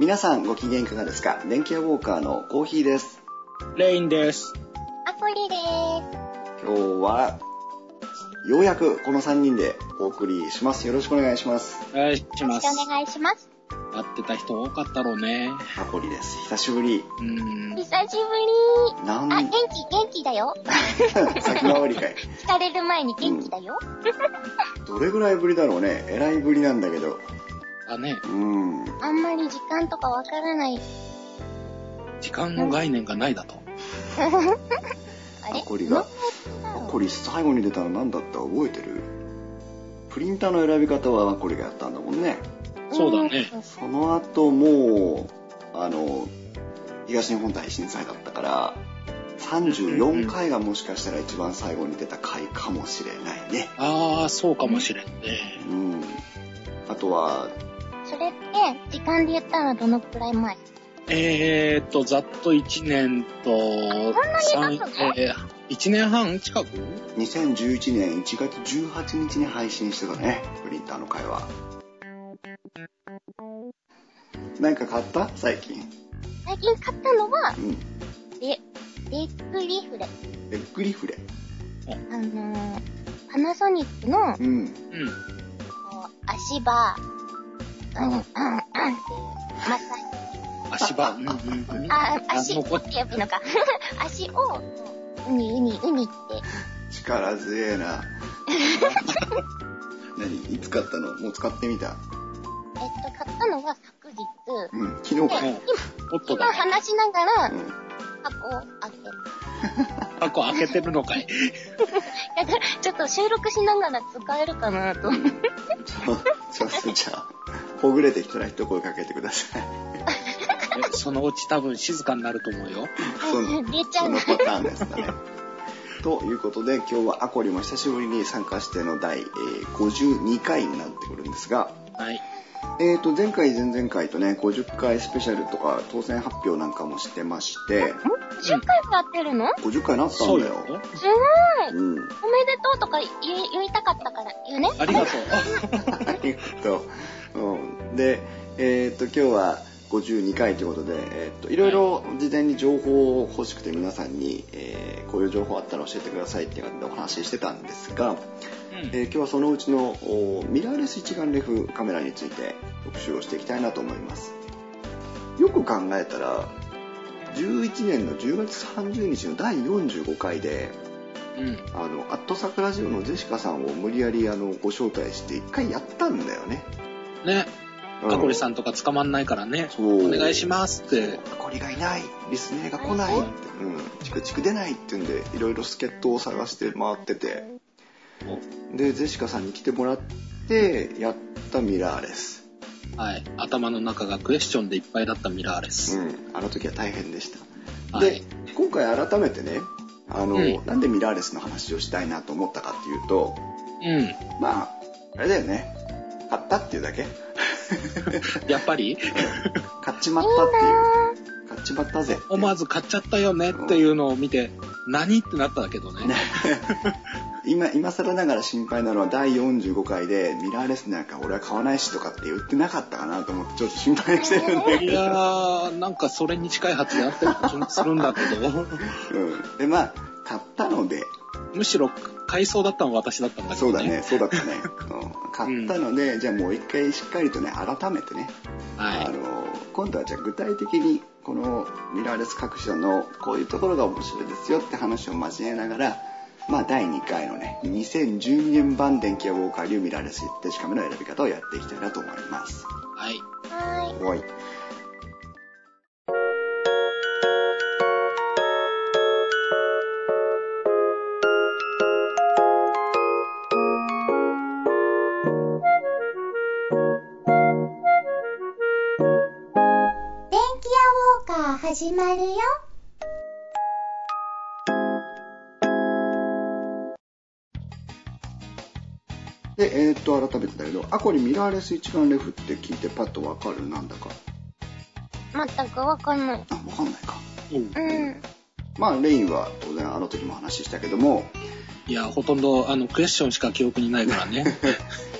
皆さんご機嫌いかがですか？電気屋ウォーカーのコーヒーです。 レインです。 アコリです。 今日はようやくこの3人でお送りします。よろしくお願いします。 お願いします。 よろしくお願いします。 待ってた人多かったろうね。 アコリです。久しぶり。 久しぶり。元気だよ。 先回りかい。 聞かれる前に元気だよ。 どれぐらいぶりだろうね。えらいぶりなんだけど。 だね。 あんまり時間とかわからない。 時間の概念がないだと。 あれ？ アコリ最後に出たの何だった覚えてる？プリンターの選び方はアコリがやったんだもんね。 そうだね。 その後も東日本大震災だったから34回がもしかしたら一番最後に出た回かもしれないね。 ああ、そうかもしれんね。 あとはそれって時間で言ったらどのくらい前？ ざっと1年と1年半近く 2011年1月18日に配信してたね、プリンターの会話。何か買った？最近買ったのは、レッグリフレ。 レッグリフレ。 パナソニックの、足場、っていう、マッサージ。 足場。 足って呼ぶのか。足を、ウニって。 力強えな。いつ買ったの？もう使ってみた？ 買ったのは昨日。 昨日か。 今話しながら、 箱開けてるのかい。 ちょっと収録しながら使えるかなと。 じゃあ、ほぐれてきたら一声かけてください。 そのうち多分静かになると思うよ。 出ちゃう。 そのパターンですかね。ということで、今日はアコリも久しぶりに参加しての第52回になってくるんですが、 はい。 前回前々回とね、50回スペシャルとか当選発表なんかもしてまして、 50回もやってるの？ 50回なったんだよ。 すごい。おめでとうとか言いたかったから言うね。 ありがとう。 ありがとう。で、今日は52回ということで、いろいろ事前に情報を欲しくて皆さんに、こういう情報あったら教えてくださいっていう感じでお話ししてたんですが、今日はそのうちのミラーレス一眼レフカメラについて特集をしていきたいなと思います。よく考えたら11年の10月30日の第45回で、アットサクラジオのジェシカさんを無理やりご招待して一回やったんだよね。 ね。アコリさんとか捕まんないからね。お願いしますって。 アコリがいない、リスネーが来ないって、チクチク出ないって言うんで、いろいろ助っ人を探して回ってて、でジェシカさんに来てもらってやったミラーレス。 はい。頭の中がクエスチョンでいっぱいだったミラーレス。 あの時は大変でした。 はい、 で今回改めてね、なんでミラーレスの話をしたいなと思ったかっていうと、まああれだよね。買ったっていうだけ。 やっぱり買っちまったっていう。買っちまったぜ。 思わず買っちゃったよねっていうのを見て、何ってなったけどね。 今更ながら心配なのは第45回でミラーレスなんか俺は買わないしとかって言ってなかったかなと思ってちょっと心配してるんだけど。 いやー、なんかそれに近い発言あったような気もするんだけど。 でまあ買ったので。 むしろ買いそうだったのは私だったんだけどね。 そうだったね。買ったので、じゃあもう一回しっかりとね改めてね、今度はじゃあ具体的にこのミラーレス各社のこういうところが面白いですよって話を交えながら、第2回のね2012年版電気屋ウォーカー流ミラーレスデジカメの選び方をやっていきたいなと思います。 はい。 はい。 始まるよ。 で、改めてだけど、アコリミラーレス一眼レフって聞いてパッとわかる？なんだか。 全くわかんない。 わかんないか。レインは当然あの時も話したけども。 いや、ほとんどクエスチョンしか記憶にないからね。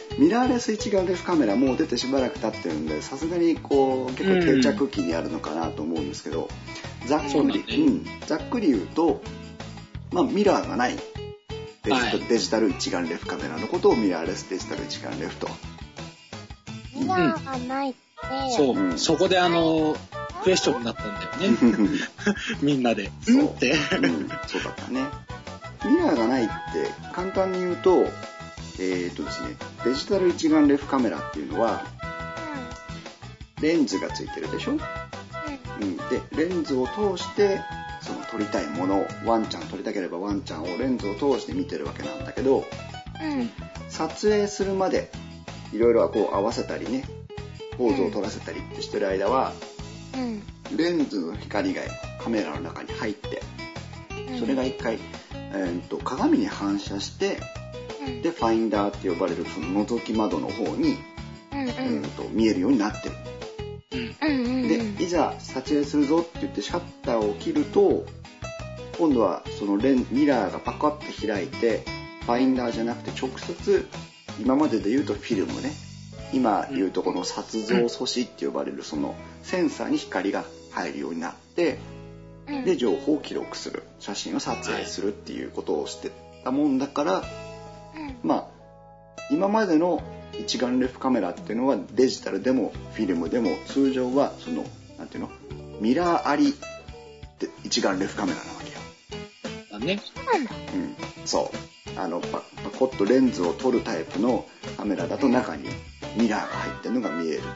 ミラーレス一眼レフカメラもう出てしばらく経ってるんで、さすがにこう結構定着期にあるのかなと思うんですけど、ざっくり言うと、まあミラーがないデジタル一眼レフカメラのことをミラーレスデジタル一眼レフと。 ミラーがないって、 そこでクエスチョンになったんだよね。みんなで。 そうだったね。ミラーがないって簡単に言うと、ですね、デジタル一眼レフカメラっていうのは、レンズがついてるでしょ、で、レンズを通して、その撮りたいもの、ワンちゃん撮りたければワンちゃんをレンズを通して見てるわけなんだけど、撮影するまで、いろいろこう合わせたりね、ポーズを撮らせたりってしてる間は、レンズの光がカメラの中に入って、それが一回、鏡に反射して、でファインダーって呼ばれるその覗き窓の方に、見えるようになってる。でいざ撮影するぞって言ってシャッターを切ると、今度はそのミラーがパカッて開いて、ファインダーじゃなくて直接、今までで言うとフィルムね、今言うとこの撮像素子って呼ばれるそのセンサーに光が入るようになって、で情報を記録する、写真を撮影するっていうことをしてたもんだから、まあ今までの一眼レフカメラっていうのはデジタルでもフィルムでも通常はそのなんていうの、ミラーありで一眼レフカメラなわけよ。 だね。 そう。パコッとレンズを撮るタイプのカメラだと中にミラーが入ってるのが見える。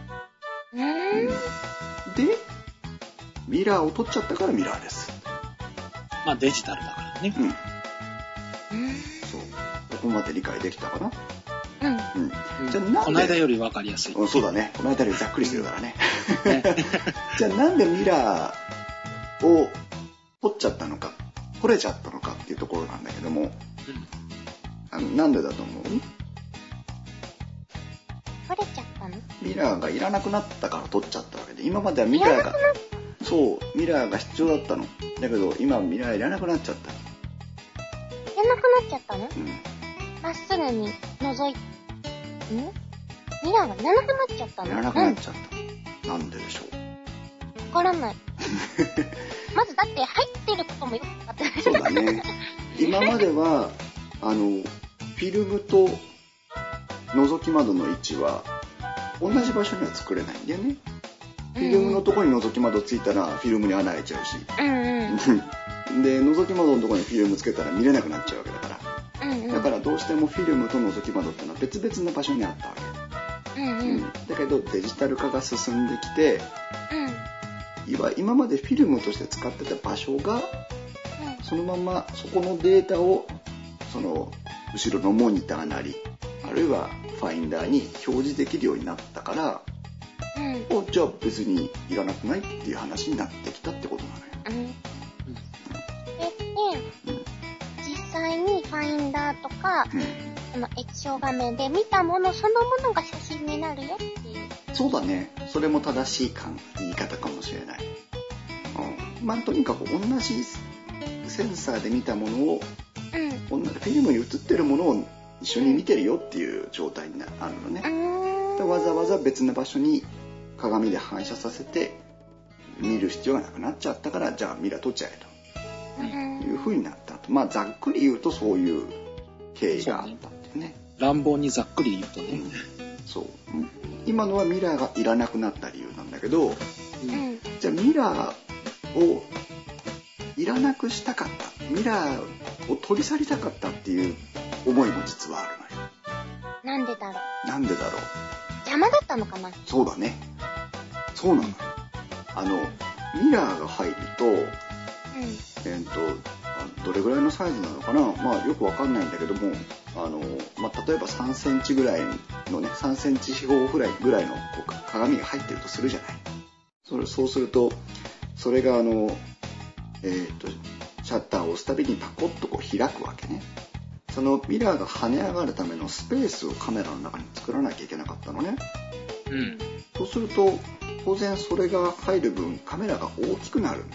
で、ミラーを撮っちゃったからミラーです。 まあデジタルだからね。 そう。ここまで理解できたかな？ じゃあなんでこの間より分かりやすい。 そうだね。この間よりざっくりしてるからね。じゃあなんでミラーを撮っちゃったのか、撮れちゃったのかっていうところなんだけども、なんでだと思う？ 撮れちゃったの？ ミラーがいらなくなったから撮っちゃったわけで、今まではミラーがミラーが必要だったの。だけど今ミラーいらなくなっちゃった。 いらなくなっちゃったの？まっすぐに覗いて、ミラーがいらなくなっちゃったの？ いらなくなっちゃった。なんででしょう？ わからない。まずだって入ってることもよく分かってない。 そうだね。今まではフィルムと覗き窓の位置は同じ場所には作れないんだよね。フィルムのところに覗き窓ついたらフィルムに穴開いちゃうし、で覗き窓のところにフィルムつけたら見れなくなっちゃうわけだから、だからどうしてもフィルムと覗き窓ってのは別々の場所にあったわけ。だけどデジタル化が進んできて、今までフィルムとして使ってた場所が、そのままそこのデータをその後ろのモニターなり、あるいはファインダーに表示できるようになったから、じゃあ別にいらなくないっていう話になってきたってことなのよ。 実際にファインダーとか、その液晶画面で見たものそのものが写真になるよっていう。 そうだね。それも正しい言い方かもしれない。まあとにかく同じセンサーで見たものを、フィルムに映ってるものを一緒に見てるよっていう状態になるのね。わざわざ別の場所に鏡で反射させて見る必要がなくなっちゃったから、じゃあミラー撮っちゃえという風になったと。まあざっくり言うとそういう経緯があったっていうね。 乱暴にざっくり言うとね。 そう。今のはミラーがいらなくなった理由なんだけど、じゃあミラーをいらなくしたかった、ミラーを取り去りたかったっていう思いも実はあるのよ。 なんでだろう。 なんでだろう。 邪魔だったのかな。 そうだね。そうなのよ。ミラーが入ると、どれぐらいのサイズなのかな、まあよくわかんないんだけども、例えば3センチぐらいのね、3センチ四方ぐらいの鏡が入ってるとするじゃない。そうすると、それがシャッターを押すたびにパコッとこう開くわけね。そのミラーが跳ね上がるためのスペースをカメラの中に作らなきゃいけなかったのね。そうすると当然それが入る分カメラが大きくなる。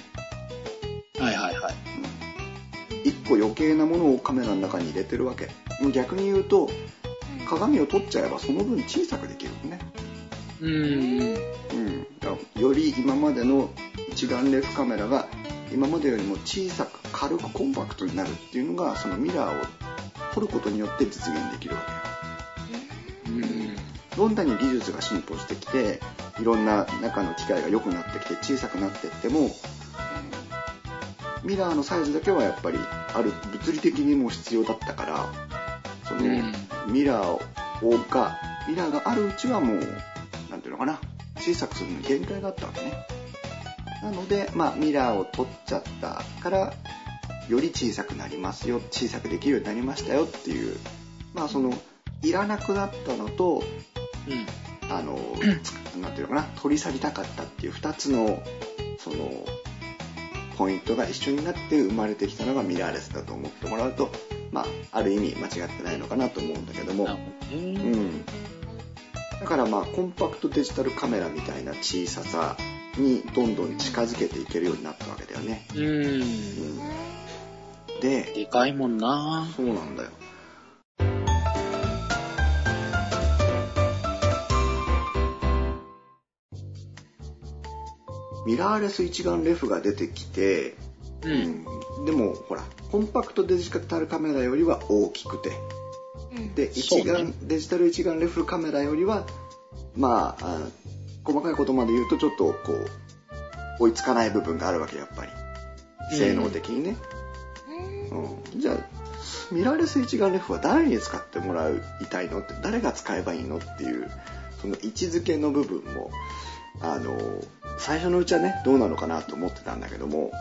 一個余計なものをカメラの中に入れてるわけ。逆に言うと鏡を取っちゃえばその分小さくできるのね。だからより今までの一眼レフカメラが今までよりも小さく軽くコンパクトになるっていうのが、そのミラーを撮ることによって実現できるわけよ。どんなに技術が進歩してきて、いろんな中の機械が良くなってきて小さくなっていっても、ミラーのサイズだけはやっぱりある、物理的にも必要だったから、そのミラーがあるうちはもうなんていうのかな、小さくするのに限界があったわけね。なのでミラーを取っちゃったからより小さくなりますよ、小さくできるようになりましたよっていう、そのいらなくなったのと、なんていうのかな、取り去りたかったっていう2つのそのポイントが一緒になって生まれてきたのがミラーレスだと思ってもらうと、ある意味間違ってないのかなと思うんだけども、だからコンパクトデジタルカメラみたいな小ささにどんどん近づけていけるようになったわけだよね。 でかいもんな。 そうなんだよ。ミラーレス一眼レフが出てきて、でもほらコンパクトデジタルカメラよりは大きくて、でデジタル一眼レフカメラよりは細かいことまで言うとちょっとこう追いつかない部分があるわけ、やっぱり性能的にね。じゃあミラーレス一眼レフは誰に使ってもらいたいのって、誰が使えばいいのっていうその位置づけの部分も最初のうちはねどうなのかなと思ってたんだけども、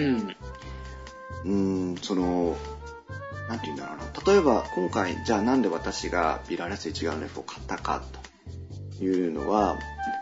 そのなんていうんだろうな、例えば今回じゃあなんで私がミラーレス一眼レフを買ったかというのは、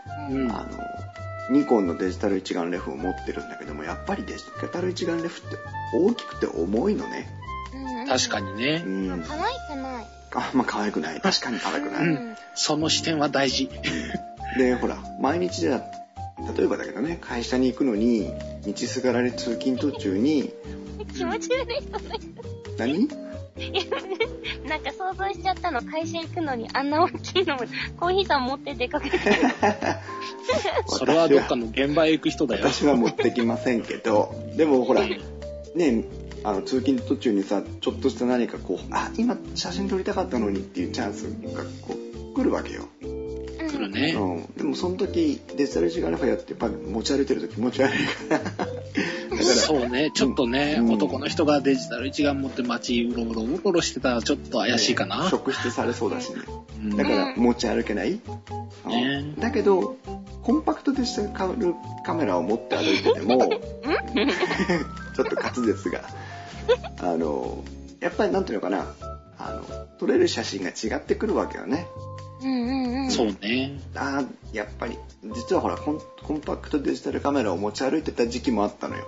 ニコンのデジタル一眼レフを持ってるんだけども、やっぱりデジタル一眼レフって大きくて重いのね。 確かにね。 可愛くない。 可愛くない。確かに可愛くない。 その視点は大事。 でほら毎日で例えばだけどね、会社に行くのに道すがられ通勤途中に気持ち悪い人ね。 何？ なんか想像しちゃったの。会社行くのにあんな大きいのコーヒーさん持って出かけてる。 それはどっかの現場へ行く人だよ。 私は持ってきませんけど、でもほらね、通勤途中にさ、ちょっとした何かこう、今写真撮りたかったのにっていうチャンスがこう来るわけよ。 来るね。 でもその時デジタル一眼レフやってやっぱ持ち歩いてると気持ち悪いからだからそうね、ちょっとね、男の人がデジタル一眼持って街うろうろしてたらちょっと怪しいかな。 職質されそうだしね。だから持ち歩けない。だけどコンパクトデジタルカメラを持って歩いててもちょっと滑舌がやっぱりなんていうのかな、撮れる写真が違ってくるわけよね。 そうね。 やっぱり実はほらコンパクトデジタルカメラを持ち歩いてた時期もあったのよ。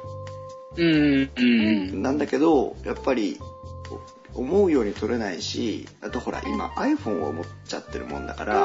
なんだけどやっぱり思うように撮れないし、あとほら今 iPhone を持っちゃってるもんだから、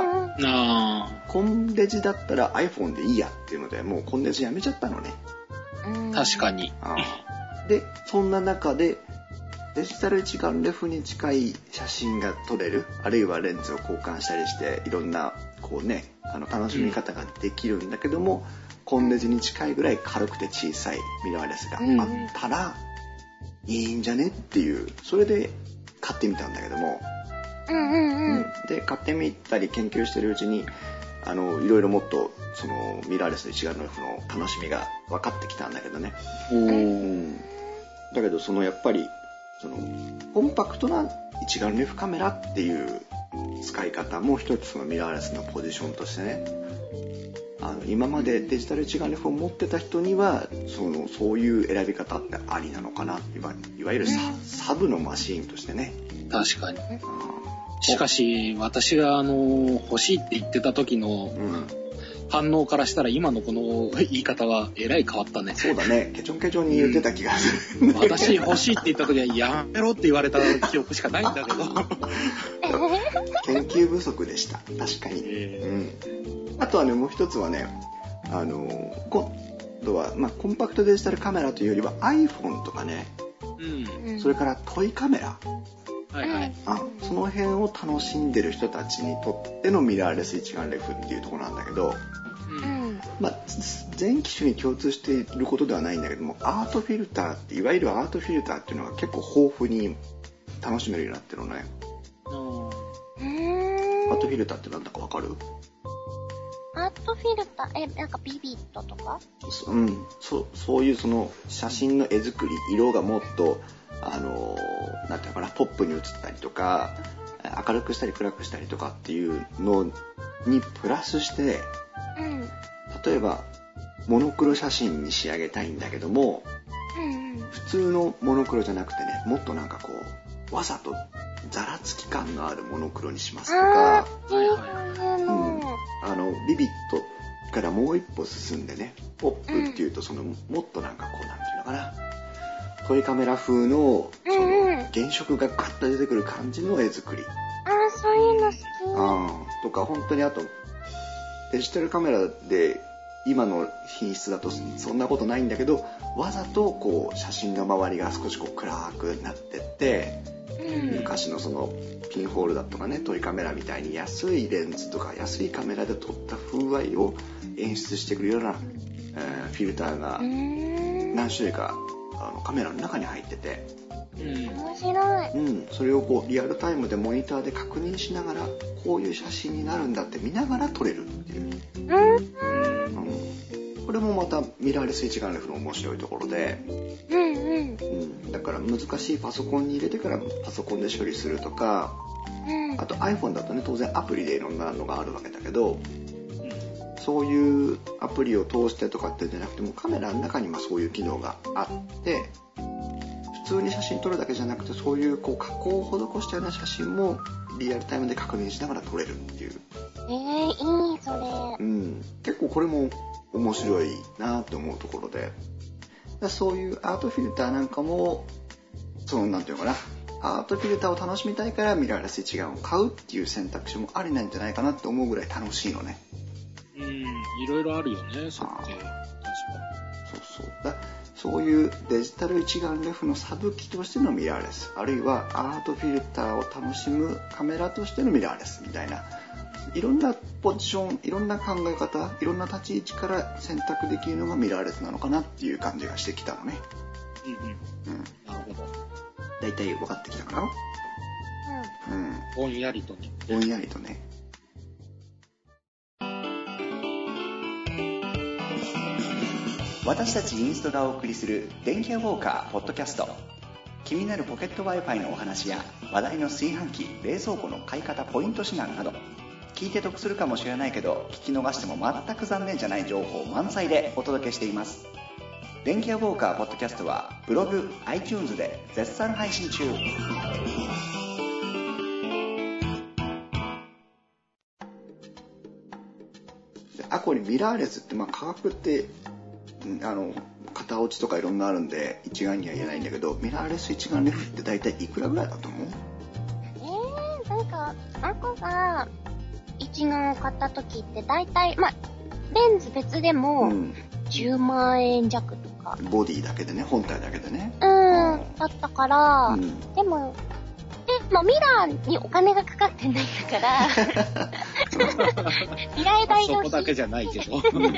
コンデジだったら iPhone でいいやっていうのでもうコンデジやめちゃったのね。 確かに。 でそんな中でデジタル一眼レフに近い写真が撮れる、あるいはレンズを交換したりしていろんなこうね楽しみ方ができるんだけども、コンデジに近いぐらい軽くて小さいミラーレスがあったらいいんじゃねっていう、それで買ってみたんだけども、で買ってみたり研究してるうちにいろいろもっとそのミラーレスの一眼レフの楽しみが分かってきたんだけどね。だけどそのやっぱりそのコンパクトな一眼レフカメラっていう使い方も一つのミラーレスのポジションとしてね、今までデジタル一眼レフを持ってた人にはそういう選び方ってありなのかな、いわゆるサブのマシーンとしてね。 確かに。しかし私が欲しいって言ってた時の反応からしたら今のこの言い方はえらい変わったね。 そうだね、ケチョンケチョンに言ってた気がする、 私欲しいって言った時はやめろって言われた記憶しかないんだけど研究不足でした、確かに。あとはね、もう一つはね、今度は、コンパクトデジタルカメラというよりは iPhone とかね、それからトイカメラ、 はいはい。 その辺を楽しんでる人たちにとってのミラーレス一眼レフっていうところなんだけど、全機種に共通していることではないんだけども、アートフィルターっていわゆるアートフィルターっていうのが結構豊富に楽しめるようになってるのね。アートフィルターってなんだかわかる？ アートフィルター、なんかビビットとか？ そういうその写真の絵作り、色がもっとなんていうのかな、ポップに映ったりとか、明るくしたり暗くしたりとかっていうのにプラスして、例えばモノクロ写真に仕上げたいんだけども、普通のモノクロじゃなくてね、もっとなんかこうわざとざらつき感のあるモノクロにしますとか、ビビットからもう一歩進んでね、ポップっていうとそのもっとなんかこうなんていうのかな、トイカメラ風のその原色がガッと出てくる感じの絵作り。 そういうの好き。 とか本当にあとデジタルカメラで今の品質だとそんなことないんだけど、わざとこう写真の周りが少しこう暗くなってって、昔のそのピンホールだとかね、トイカメラみたいに安いレンズとか安いカメラで撮った風合いを演出してくるような、フィルターが何種類かカメラの中に入ってて、 面白い。 それをこうリアルタイムでモニターで確認しながら、こういう写真になるんだって見ながら撮れるっていう。これもまたミラーレス一眼レフの面白いところで、だから難しいパソコンに入れてからパソコンで処理するとか、あと iPhone だとね、当然アプリでいろんなのがあるわけだけど、そういうアプリを通してとかってじゃなくても、カメラの中にもそういう機能があって、普通に写真撮るだけじゃなくて、そういうこう加工を施したような写真もリアルタイムで確認しながら撮れるっていう。 いいそれ。 結構これも面白いなって思うところで、そういうアートフィルターなんかも、そのなんていうのかな、アートフィルターを楽しみたいからミラーレス一眼を買うっていう選択肢もありなんじゃないかなって思うぐらい楽しいのね。 いろいろあるよね、そうって。確かに。 そういうデジタル一眼レフのサブ機としてのミラーレス、あるいはアートフィルターを楽しむカメラとしてのミラーレスみたいな、いろんなポジション、いろんな考え方、いろんな立ち位置から選択できるのがミラーレスなのかなっていう感じがしてきたのね。 なるほど。 だいたい分かってきたかな？ ぼんやりとね。 ぼんやりとね。私たちインストがお送りする電気屋ウォーカーポッドキャスト。気になるポケット Wi-Fi のお話や話題の炊飯器、冷蔵庫の買い方ポイント指南など、聞いて得するかもしれないけど聞き逃しても全く残念じゃない情報満載でお届けしています。電気屋ウォーカーポッドキャストはブログ、iTunes で絶賛配信中。これミラーレスって価格って型落ちとかいろんなあるんで一概には言えないんだけど、ミラーレス一眼レフって大体いくらぐらいだと思う？ なんかあこが一眼を買った時って大体レンズ別でも10万円弱とか、 ボディだけでね、本体だけでね、 だったから、でもミラーにお金がかかってないんだからミラー代がそこだけじゃないけどそう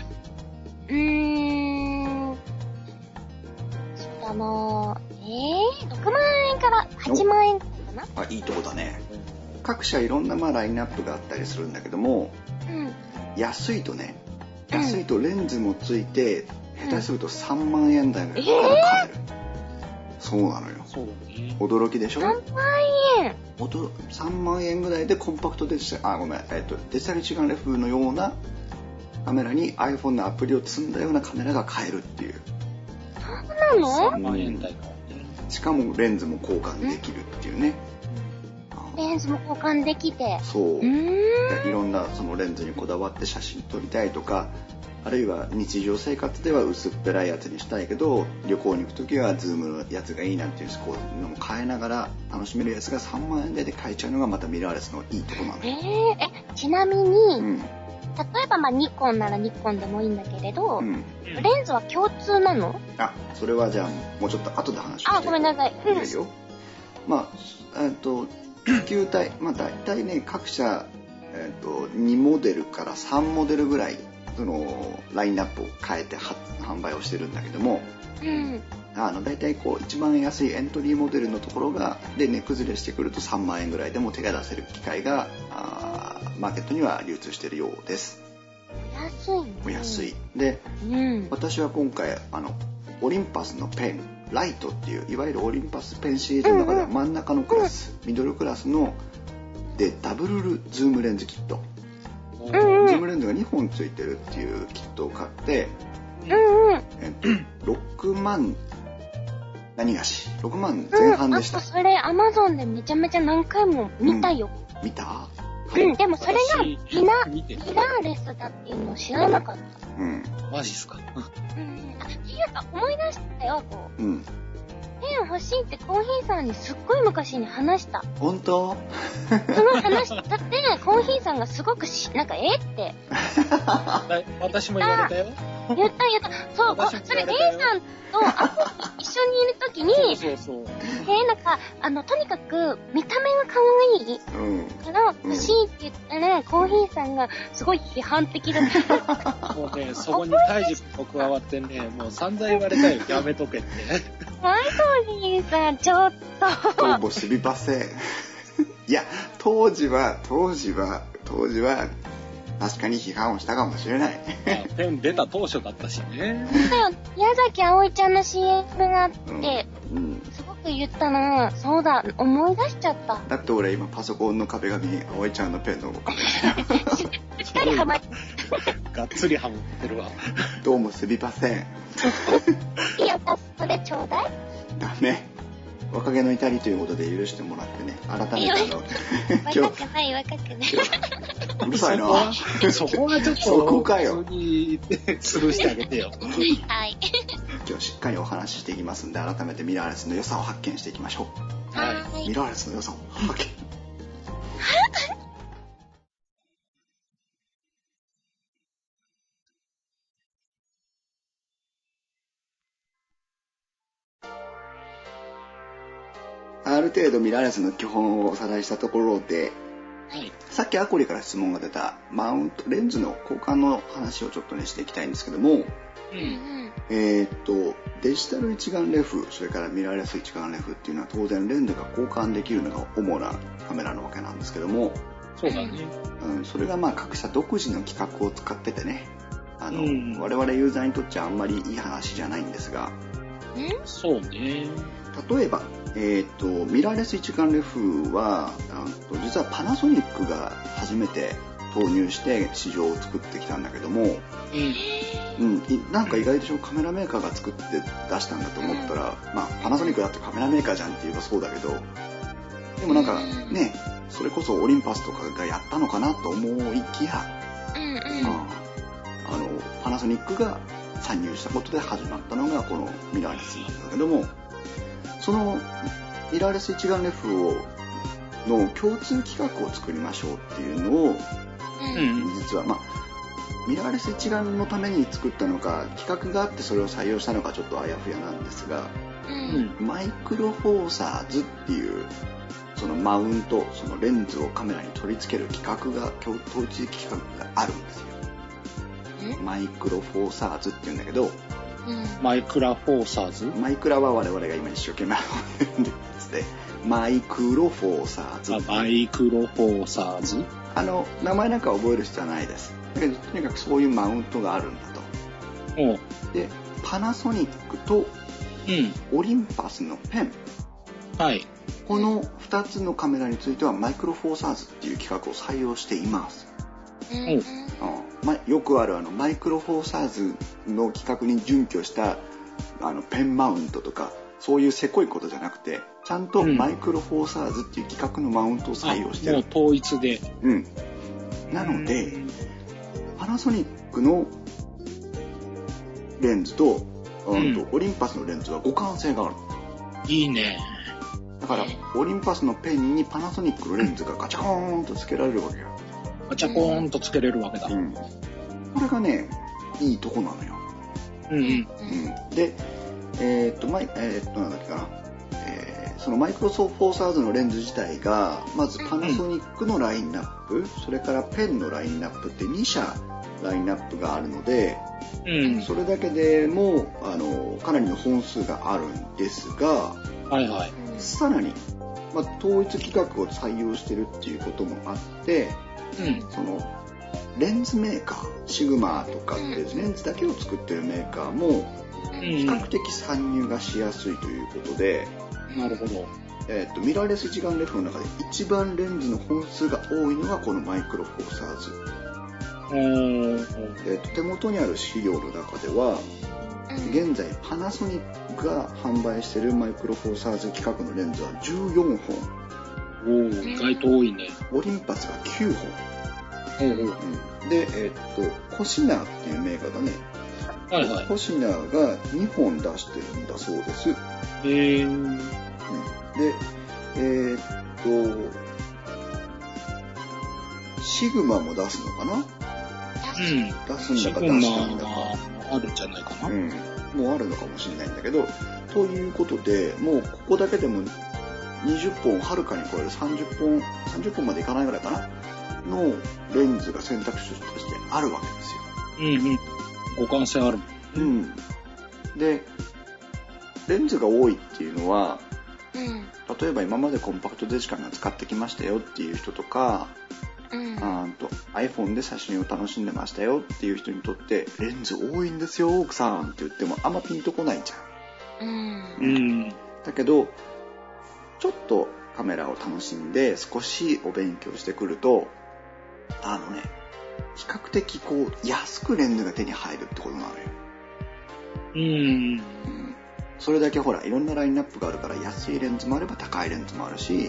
だな6万円から8万円かな。 いいとこだね。各社いろんなラインナップがあったりするんだけども、安いとレンズもついて下手すると3万円台から買える。そうなのよ。 そうだね。 驚きでしょ。 3万円。 3万円ぐらいでコンパクトデジタル、デジタル一眼レフのようなカメラに iPhone のアプリを積んだようなカメラが買えるっていう。 そうなの？ 3万円台からね。 しかもレンズも交換できるっていうね。 レンズも交換できて。 そう。いろんなそのレンズにこだわって写真撮りたいとか、あるいは日常生活では薄っぺらいやつにしたいけど旅行に行くときはズームのやつがいいなんていうこうのも変えながら楽しめるやつが3万円で買えちゃうのがまたミラーレスのいいところなの。 ちなみに、例えばニコンならニコンでもいいんだけれど、レンズは共通なの？ それはじゃあもうちょっと後で話をして。 ごめんなさい。 いいよ。 まあ、球体、まあ大体ね、各社、2モデルから3モデルぐらい、その、ラインナップを変えて販売をしてるんだけども、大体こう、一番安いエントリーモデルのところが、で、値崩れしてくると3万円ぐらいでも手が出せる機械が、マーケットには流通しているようです。 安いね。 お安い。で、私は今回、オリンパスのペン、ライトっていう、いわゆるオリンパスペンシリーズの中では真ん中のクラス、ミドルクラスの、で、ダブルズームレンズキット。ズームレンズが2本ついてるっていうキットを買って、6万、何がし、6万前半でした。 それ、アマゾンでめちゃめちゃ何回も見たよ。 見た？ でもそれがミラーレスだっていうのを知らなかった。 マジっすか。 っていうか思い出したよ、こう。ペン欲しいってコーヒーさんにすっごい昔に話した。 本当？ その話、だってコーヒーさんがすごくなんかって。 私も言われたよ。 言った。そう、それ A さんと一緒にいるときに、なんか、とにかく見た目が可愛いから欲しいって言ったら、コーヒーさんがすごい批判的だった。 もうね、そこにタイジ君も加わってね、もう散々言われたよ、やめとけって。 コーヒーさん、ちょっと。 どうもすみません。いや、当時は、確かに批判をしたかもしれない。 ペン出た当初だったしね。 宮崎あおいちゃんの CM があって、すごく言ったな。そうだ、思い出しちゃった。 だって俺今パソコンの壁紙にあおいちゃんのペンの壁紙。しっかりはまって。 がっつりハマってるわ。 どうもすみません。 いや、それちょうだい。 だね。若気の至りということで許してもらってね、改めて若くない。 うるさいな。 そこはちょっと、 そこかよ。 普通にスルーしてあげてよ。 はい。 今日しっかりお話ししていきますんで、改めてミラーレスの良さを発見していきましょう。 はい。 ミラーレスの良さを発見。ある程度ミラーレスの基本をおさらいしたところで、さっきアコリから質問が出たマウント、レンズの交換の話をちょっとねしていきたいんですけども、デジタル一眼レフ、それからミラーレス一眼レフっていうのは当然レンズが交換できるのが主なカメラなわけなんですけども、 そうだね。 それがまあ各社独自の企画を使っててね、我々ユーザーにとっちゃあんまりいい話じゃないんですが、 そうね。 例えば、ミラーレス一眼レフは実はパナソニックが初めて投入して市場を作ってきたんだけども、なんか意外でしょ、カメラメーカーが作って出したんだと思ったら、まあパナソニックだってカメラメーカーじゃんって言えばそうだけど、でもなんかね、それこそオリンパスとかがやったのかなと思いきや、パナソニックが参入したことで始まったのがこのミラーレスなんだけども、そのミラーレス一眼レフの共通規格を作りましょうっていうのを、実はまあミラーレス一眼のために作ったのか、規格があってそれを採用したのかちょっとあやふやなんですが、マイクロフォーサーズっていうそのマウント、そのレンズをカメラに取り付ける規格が、統一規格があるんですよ。マイクロフォーサーズっていうんだけど、 マイクラフォーサーズ？ マイクラは我々が今一生懸命やってるやつで、マイクロフォーサーズ。 マイクロフォーサーズ？ 名前なんか覚える必要はないです。だけどとにかくそういうマウントがあるんだと。で、パナソニックとオリンパスのペン。この2つのカメラについてはマイクロフォーサーズっていう規格を採用しています。よくあるマイクロフォーサーズの規格に準拠したペンマウントとかそういうせこいことじゃなくて、ちゃんとマイクロフォーサーズっていう規格のマウントを採用してる。 もう統一で。 なのでパナソニックのレンズと、オリンパスのレンズは互換性がある。 いいね。 だからオリンパスのペンにパナソニックのレンズがガチャコーンとつけられるわけよ。 ガチャコーンとつけれるわけだ。 これがね、いいとこなのよ。で、なんだっけかな。 そのマイクロフォーサーズのレンズ自体がまずパナソニックのラインナップ、それからペンのラインナップって2社ラインナップがあるので、それだけでもかなりの本数があるんですが、さらに、統一規格を採用してるっていうこともあって、そのレンズメーカーシグマとかってレンズだけを作ってるメーカーも比較的参入がしやすいということで、 なるほど。 ミラーレス一眼レフの中で一番レンズの本数が多いのがこのマイクロフォーサーズ。手元にある資料の中では現在パナソニックが販売しているマイクロフォーサーズ規格のレンズは14本。 意外と多いね。 オリンパスが9本。で、コシナーっていうメーカーがね、コシナーが2本出してるんだそうです。で、シグマも出すのかな？出すんだか出したんだか。 あるんじゃないかな。 もうあるのかもしれないんだけど、ということで、もうここだけでも20本はるかに超える30本までいかないぐらいかなのレンズが選択肢としてあるわけですよ。 互換性ある。 で、レンズが多いっていうのは、例えば今までコンパクトデジカメを使ってきましたよっていう人とか、iPhone で写真を楽しんでましたよっていう人にとってレンズ多いんですよ奥さんって言ってもあんまピンとこないじゃん。だけどちょっとカメラを楽しんで少しお勉強してくると比較的安くレンズが手に入るってことなのよ。それだけほらいろんなラインナップがあるから安いレンズもあれば高いレンズもあるし、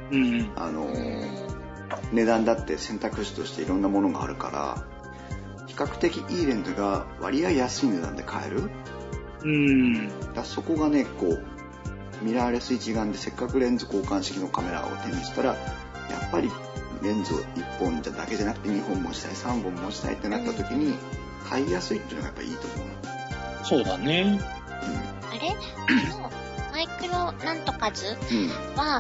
値段だって選択肢としていろんなものがあるから比較的いいレンズが割合安い値段で買える。だそこがねミラーレス一眼でせっかくレンズ交換式のカメラを手にしたらやっぱりレンズを1本だけじゃなくて2本持ちたい3本持ちたいってなった時に買いやすいっていうのがやっぱいいと思う。 そうだね。 あれマイクロなんとか図は、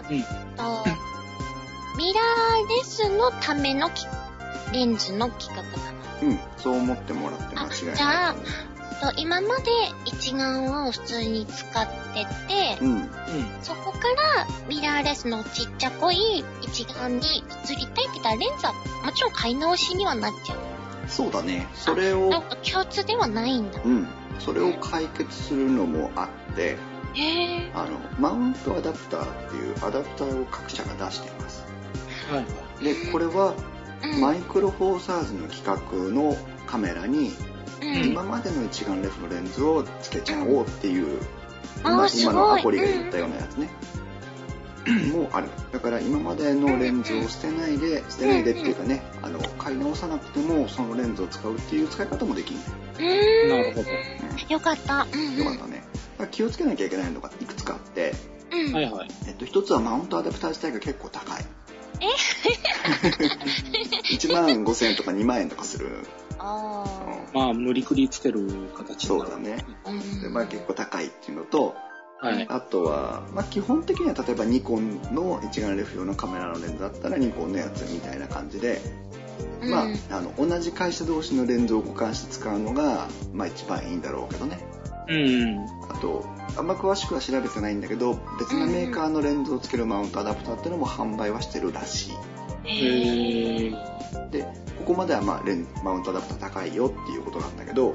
ミラーレスのためのレンズの規格なの？ そう思ってもらって間違いない。 じゃあ、今まで一眼を普通に使ってて、そこからミラーレスのちっちゃこい一眼に移りたいって言ったらレンズはもちろん買い直しにはなっちゃう。 そうだね。それを共通ではないんだ。 それを解決するのもあって、マウントアダプターっていうアダプターを各社が出しています。でこれはマイクロフォーサーズの規格のカメラに今までの一眼レフのレンズをつけちゃおうっていう、今のアポリが言ったようなやつね、もうある。だから今までのレンズを捨てないでっていうかね、買い直さなくてもそのレンズを使うっていう使い方もできる。 なるほど。 よかった。 よかったね。気をつけなきゃいけないのがいくつかあって、一つはマウントアダプター自体が結構高い。15,000円とか2万円とかする。 無理くりつける形になる。 そうだね。で結構高いっていうのと、あとは、基本的には例えばニコンの一眼レフ用のカメラのレンズだったらニコンのやつみたいな感じで、同じ会社同士のレンズを互換して使うのが、一番いいんだろうけどね。あとあんま詳しくは調べてないんだけど別なメーカーのレンズをつけるマウントアダプターっていうのも販売はしてるらしい。でここまではマウントアダプター高いよっていうことなんだけど、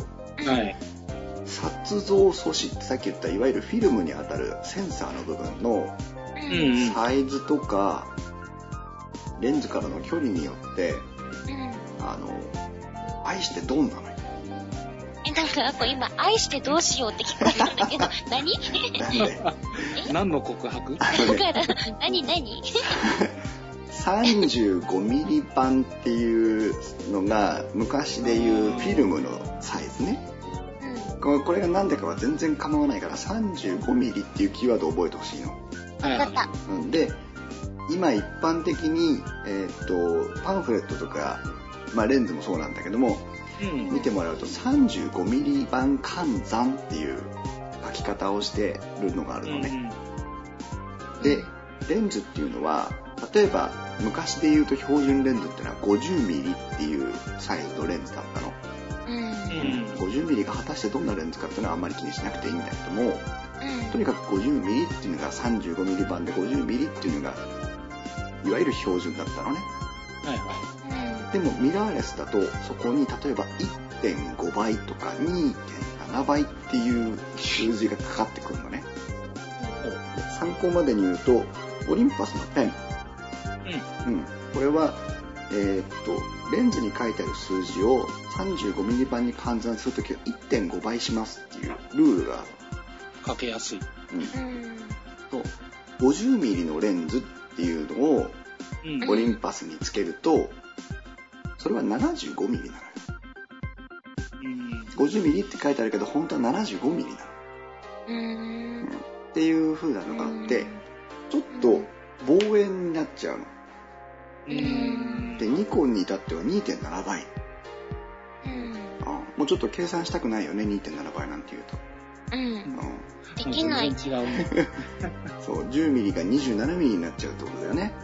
撮像素子ってさっき言ったいわゆるフィルムにあたるセンサーの部分のサイズとかレンズからの距離によって愛してどんなのよ。 なんか今愛してどうしようって聞こえたんだけど何？ 何の告白？ 何 35ミリ版っていうのが昔でいうフィルムのサイズね。これが何でかは全然構わないから35ミリっていうキーワードを覚えてほしいの。 分かった。 で今一般的に、パンフレットとか、レンズもそうなんだけども、見てもらうと35ミリ版換算っていう書き方をしてるのがあるのね。 で、レンズっていうのは、例えば昔で言うと標準レンズっていうのは 50mm っていうサイズのレンズだったの。50mm が果たしてどんなレンズかっていうのはあんまり気にしなくていいんだけども、とにかく 50mm っていうのが 35mm 版で 50mm っていうのがいわゆる標準だったのね。でもミラーレスだとそこに例えば 1.5 倍とか 2.7 倍っていう数字がかかってくるのね。参考までに言うとオリンパスのペン、これはレンズに書いてある数字を 35mm 版に換算するときは 1.5 倍しますっていうルールがある。 かけやすい。 50mm のレンズっていうのをオリンパスにつけると、それは 75mm なのよ。50mm って書いてあるけど本当は 75mm なの。っていう風なのがあって、ちょっと望遠になっちゃうの。で、ニコンに至っては 2.7 倍。もうちょっと計算したくないよね、2.7 倍なんて言うと。 できない。違う。 そう、10mm が 27mm になっちゃうってことだよね。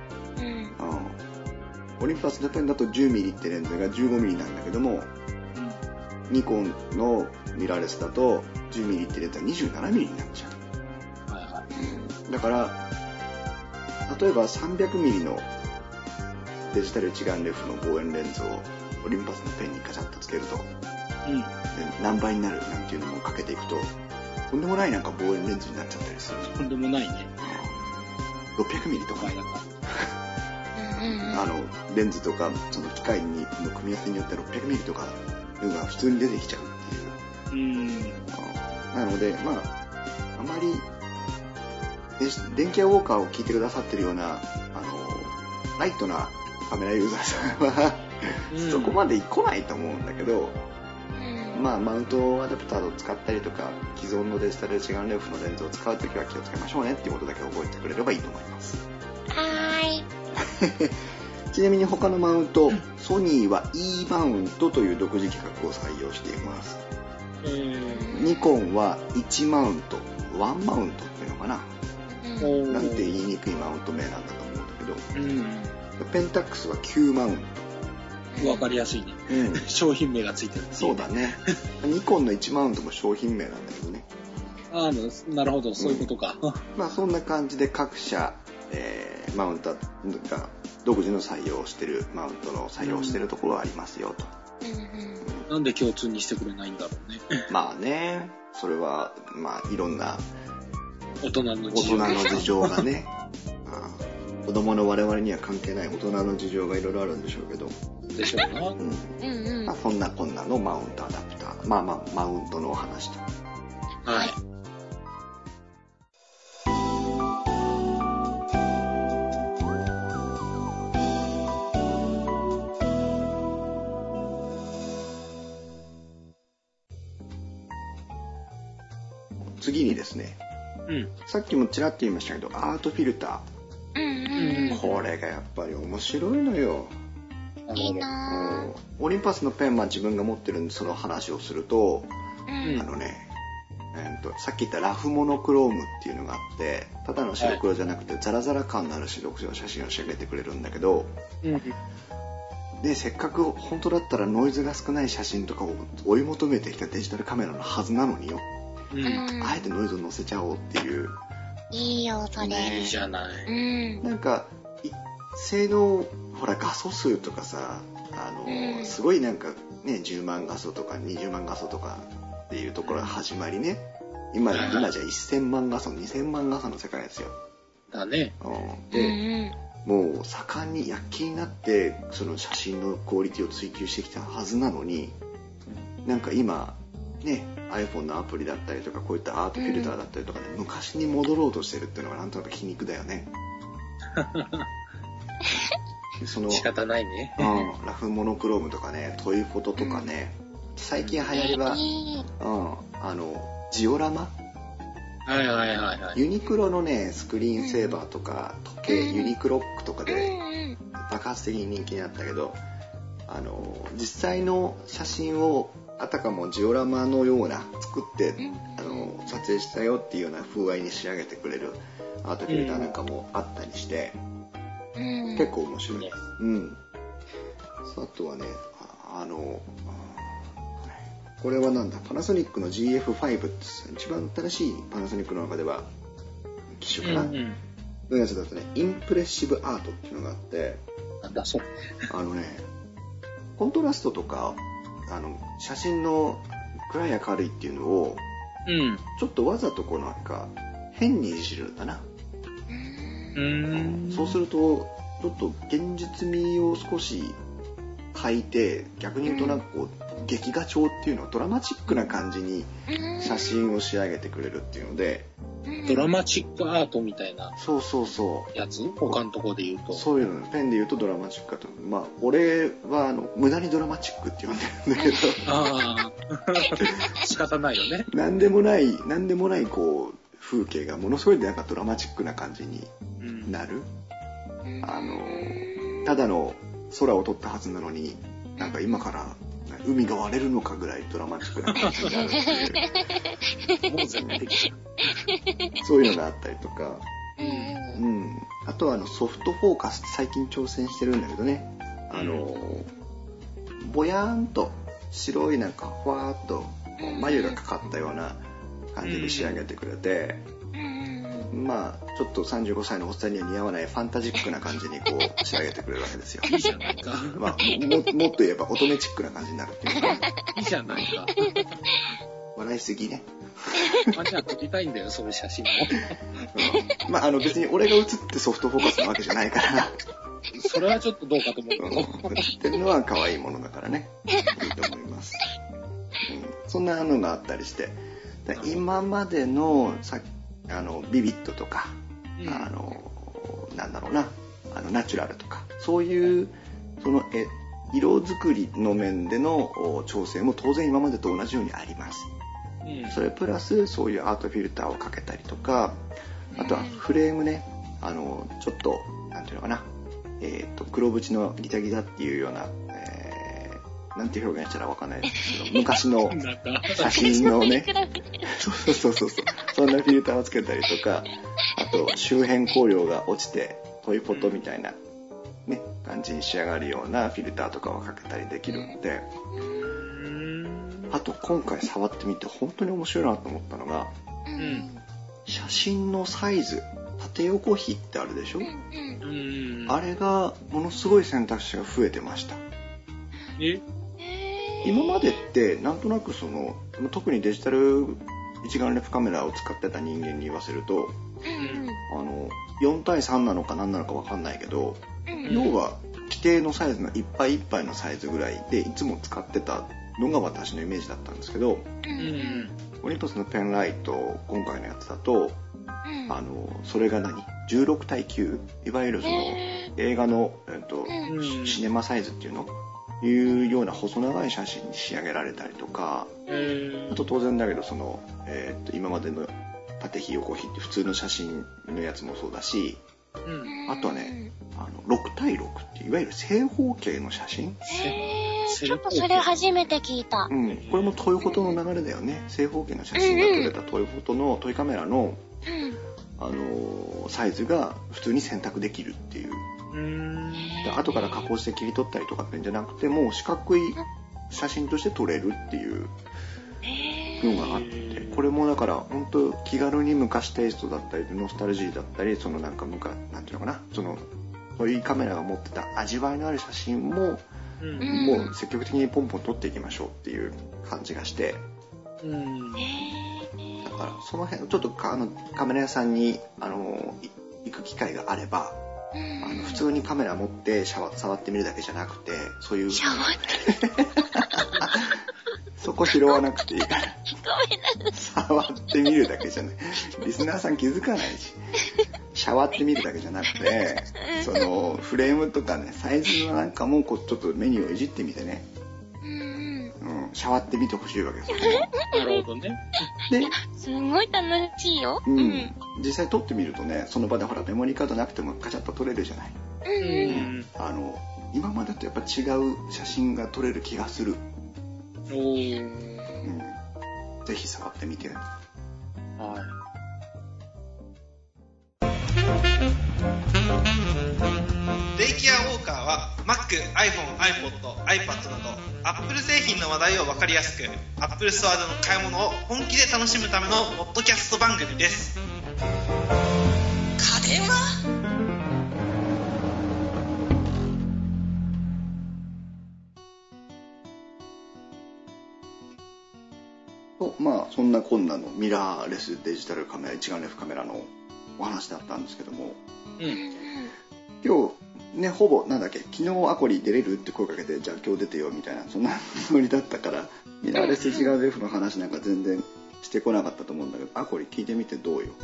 オリンパスのペンだと 10mm ってレンズが 15mm なんだけども、ニコンのミラーレスだと 10mm ってレンズが 27mm になっちゃう。だから例えば 300mm のデジタル一眼レフの望遠レンズをオリンパスのペンにガチャッとつけると、何倍になるなんていうのもかけていくととんでもないなんか望遠レンズになっちゃったりする。 とんでもないね。 600mm とかレンズとかその機械の組み合わせによって 600mm とかいうのが普通に出てきちゃうっていう。なのであまり電気屋ウォーカーを聞いてくださってるようなライトなカメラユーザーさんはそこまで来ないと思うんだけど、マウントアダプターを使ったりとか既存のデジタル一眼レフのレンズを使うときは気をつけましょうねっていうことだけ覚えてくれればいいと思います。ちなみに他のマウント、ソニーは E マウントという独自規格を採用しています。ニコンは1マウント、1マウントっていうのかな、なんて言いにくいマウント名なんだと思うんだけど、ペンタックスは9マウント。 わかりやすいね。商品名がついてる。 そうだね。ニコンの1マウントも商品名なんだけどね。 なるほど、そういうことか。 そんな感じで各社、マウントが独自の採用してるマウントの採用してるところはありますよと。 なんで共通にしてくれないんだろうね。 それはいろんな大人の事情がね子供の我々には関係ない大人の事情がいろいろあるんでしょうけど。 でしょうな。 そんなこんなのマウントアダプター、マウントのお話と。次にですね、さっきもちらっと言いましたけどアートフィルター、これがやっぱり面白いのよ。 いいなオリンパスのペンは自分が持ってるんでその話をすると、さっき言ったラフモノクロームっていうのがあって、ただの白黒じゃなくてザラザラ感のある白黒の写真を仕上げてくれるんだけど、でせっかく本当だったらノイズが少ない写真とかを追い求めてきたデジタルカメラのはずなのによ、あえてノイズを乗せちゃおうっていう。 いいよそれ。 いいじゃない。 なんか性能ほら画素数とかさ、すごいなんかね10万画素とか20万画素とかっていうところが始まりね。今じゃ1000万画素2000万画素の世界ですよ。 だね。 で、もう盛んに躍起になってその写真のクオリティを追求してきたはずなのに、なんか今ね iPhone のアプリだったりとかこういったアートフィルターだったりとかで、昔に戻ろうとしてるっていうのがなんとなく皮肉だよね。 仕方ないね。 ラフモノクロームとかね、トイフォトとかね、最近流行りは、ジオラマ、ユニクロのねスクリーンセーバーとか時計、ユニクロックとかで爆発的に人気になったけど、実際の写真をあたかもジオラマのような作って撮影したよっていうような風合いに仕上げてくれるアートフィルターなんかもあったりして、結構面白い。あとはね、これはなんだ、パナソニックの GF5 って一番新しいパナソニックの中では機種かな、のやつだとね、インプレッシブアートっていうのがあって、 なんだそれ。 コントラストとか写真の暗い明るいっていうのを、ちょっとわざとこうなんか変にいじるんだな。そうするとちょっと現実味を少し変えて、逆に言うとなんかこう劇画調っていうのをドラマチックな感じに写真を仕上げてくれるっていうので、 ドラマチックアートみたいなやつ、他のところで言うと、 そういうのペンで言うとドラマチックアート。まあ俺は無駄にドラマチックって呼んでるんだけど仕方ないよね。 なんでもないこう風景がものすごいなんかドラマチックな感じになる、ただの空を撮ったはずなのに、なんか今から海が割れるのかぐらいドラマチックな感じになるっていうもう全的そういうのがあったりとか、あとはソフトフォーカスって最近挑戦してるんだけどね、ぼやーんと白いなんかふわーっと眉がかかったような感じで仕上げてくれて、まあちょっと35歳のおっさんには似合わないファンタジックな感じにこう仕上げてくれるわけですよ。 いいじゃないか。 まあもっと言えば乙女チックな感じになるっていうか。 いいじゃないか。 笑いすぎね。 じゃあ撮りたいんだよ、そういう写真も。 まあ別に俺が写ってソフトフォーカスなわけじゃないから。 それはちょっとどうかと思う。 写ってるのは可愛いものだからね。いいと思います。そんなのがあったりして、今までのビビットとか、なんだろうな、ナチュラルとか、そういうその色作りの面での調整も当然今までと同じようにあります。それプラスそういうアートフィルターをかけたりとか、あとはフレームね、ちょっとなんていうのかな、黒縁のギタギタっていうような、なんていう表現したらわかんないですけど、昔の写真のね、そうそんなフィルターをつけたりとか、あと周辺光量が落ちてトイフォトみたいなね感じに仕上がるようなフィルターとかをかけたりできるので、あと今回触ってみて本当に面白いなと思ったのが、写真のサイズ、縦横比ってあるでしょ、あれがものすごい選択肢が増えてました。今までってなんとなく特にデジタル一眼レフカメラを使ってた人間に言わせると、4対3なのか何なのか分かんないけど、要は規定のサイズのいっぱいいっぱいのサイズぐらいでいつも使ってたのが私のイメージだったんですけど、オリンポスのペンライト今回のやつだと、それが16対9、いわゆる映画の、シネマサイズっていうような細長い写真に仕上げられたりとか、あと当然だけど今までの縦比横比って普通の写真のやつもそうだし、あとはね6対6っていわゆる正方形の写真、 ちょっとそれ初めて聞いた。 これもトイフォトの流れだよね。正方形の写真が撮れたトイフォトのトイカメラの、サイズが普通に選択できるっていう。後から加工して切り取ったりとかってんじゃなくて、もう四角い写真として撮れるっていうのがあって、これもだから本当気軽に昔テイストだったりノスタルジーだったり、なんていうのかな、そういうカメラが持ってた味わいのある写真も、もう積極的にポンポン撮っていきましょうっていう感じがして、だからその辺ちょっとカメラ屋さんに行く機会があれば、普通にカメラ持って触ってみるだけじゃなくて、そういうそこ拾わなくていいから触ってみるだけじゃない、リスナーさん気づかないし、触ってみるだけじゃなくて、フレームとかね、サイズのなんかもちょっとメニューをいじってみてね、触ってみてほしいわけですよね。 なるほどね。 すごい楽しいよ。 実際撮ってみるとね、その場でほらメモリーカードなくてもカチャッと撮れるじゃない。今までとやっぱ違う写真が撮れる気がする。ぜひ触ってみて。 は Mac、iPhone、iPod、iPad など Apple 製品の話題を分かりやすく Apple ストアでの買い物を本気で楽しむためのポッドキャスト番組です。 家電はまあそんなこんなのミラーレスデジタルカメラ一眼レフカメラのお話だったんですけども、今日ねほぼなんだっけ昨日アコリ出れるって声かけてじゃあ今日出てよみたいなそんなノリだったからミラーレス一眼レフの話なんか全然してこなかったと思うんだけど、アコリ聞いてみてどうよ。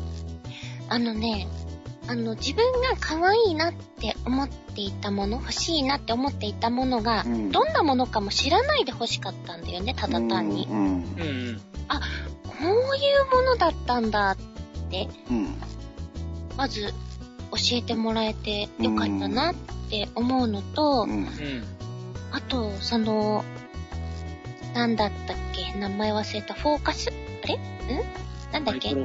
自分が可愛いなって思っていたもの、欲しいなって思っていたものが、どんなものかも知らないで欲しかったんだよね、ただ単に。あ、こういうものだったんだって、まず教えてもらえてよかったなって思うのと、あと、なんだったっけ、名前忘れた、フォーカス、なんだっけ、違う、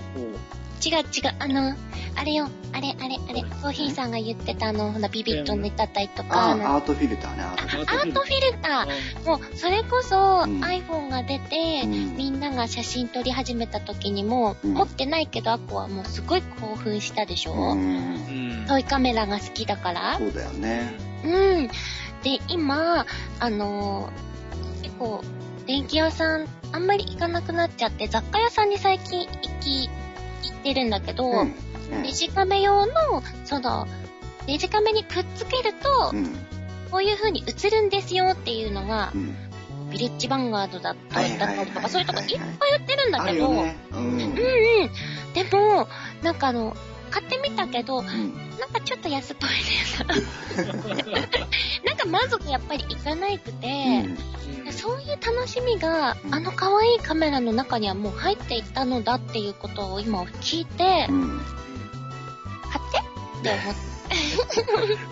あれよ、あれ、コーヒーさんが言ってたビビッと寝たったりとか。 アートフィルターね、 アートフィルター。もう、それこそ、iPhone が出て、みんなが写真撮り始めた時にも、持ってないけど、アコはもうすごい興奮したでしょ？トイカメラが好きだから。 そうだよね。 で、今、結構、電気屋さん、あんまり行かなくなっちゃって、雑貨屋さんに最近行ってるんだけど、デジカメ用の、デジカメにくっつけると、こういう風に映るんですよっていうのが、ビレッジヴァンガードだったりとか、そういうとこいっぱい売ってるんだけど、でも、なんか買ってみたけど、なんかちょっと安っぽいね。なんか満足やっぱりいかないくて、そういう楽しみが可愛いカメラの中にはもう入っていたのだっていうことを今聞いて、買ってって思って。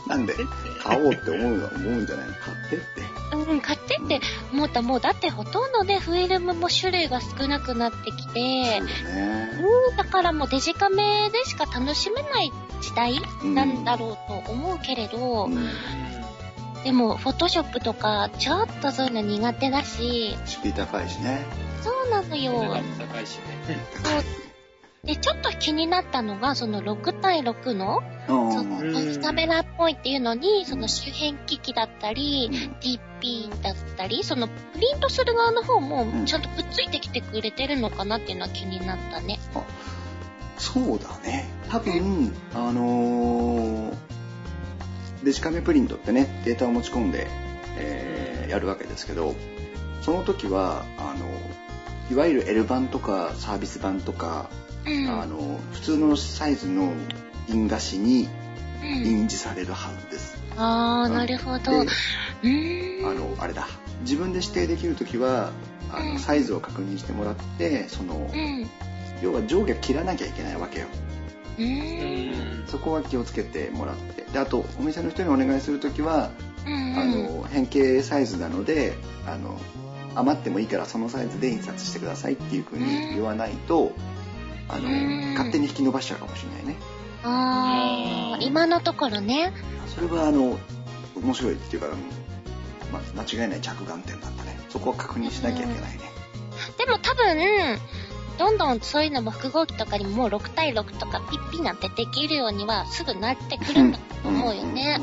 なんで買おうって思うんじゃないの？買ってって。 買ってって思った。もうだってほとんどでフィルムも種類が少なくなってきて、だからもうデジカメでしか楽しめない時代なんだろうと思うけれど、でもフォトショップとかちょっとそういうの苦手だし、 敷居高いしね。 そうなのよ。 高いしね。 で、ちょっと気になったのが、その6対6の、カメラっぽいっていうのに、その周辺機器だったり、DP だったり、そのプリントする側の方もちゃんとくっついてきてくれてるのかなっていうのは気になったね。 そうだね。多分、デジカメプリントってね、データを持ち込んで、やるわけですけど、その時はいわゆる L 版とかサービス版とか、普通のサイズの印画紙に印字されるはずです。 なるほど。 あれだ。自分で指定できるときはサイズを確認してもらって、要は上下切らなきゃいけないわけよ。そこは気をつけてもらって。で、あとお店の人にお願いするときは、変形サイズなので余ってもいいからそのサイズで印刷してくださいっていう風に言わないと。勝手に引き伸ばしちゃうかもしれないね。 今のところね。 それは面白いっていうか、間違いない着眼点だったね。そこは確認しなきゃいけないね。 でも多分どんどんそういうのも複合機とかにももう6対6とかピッピなんてできるようにはすぐなってくるんだと思うよね。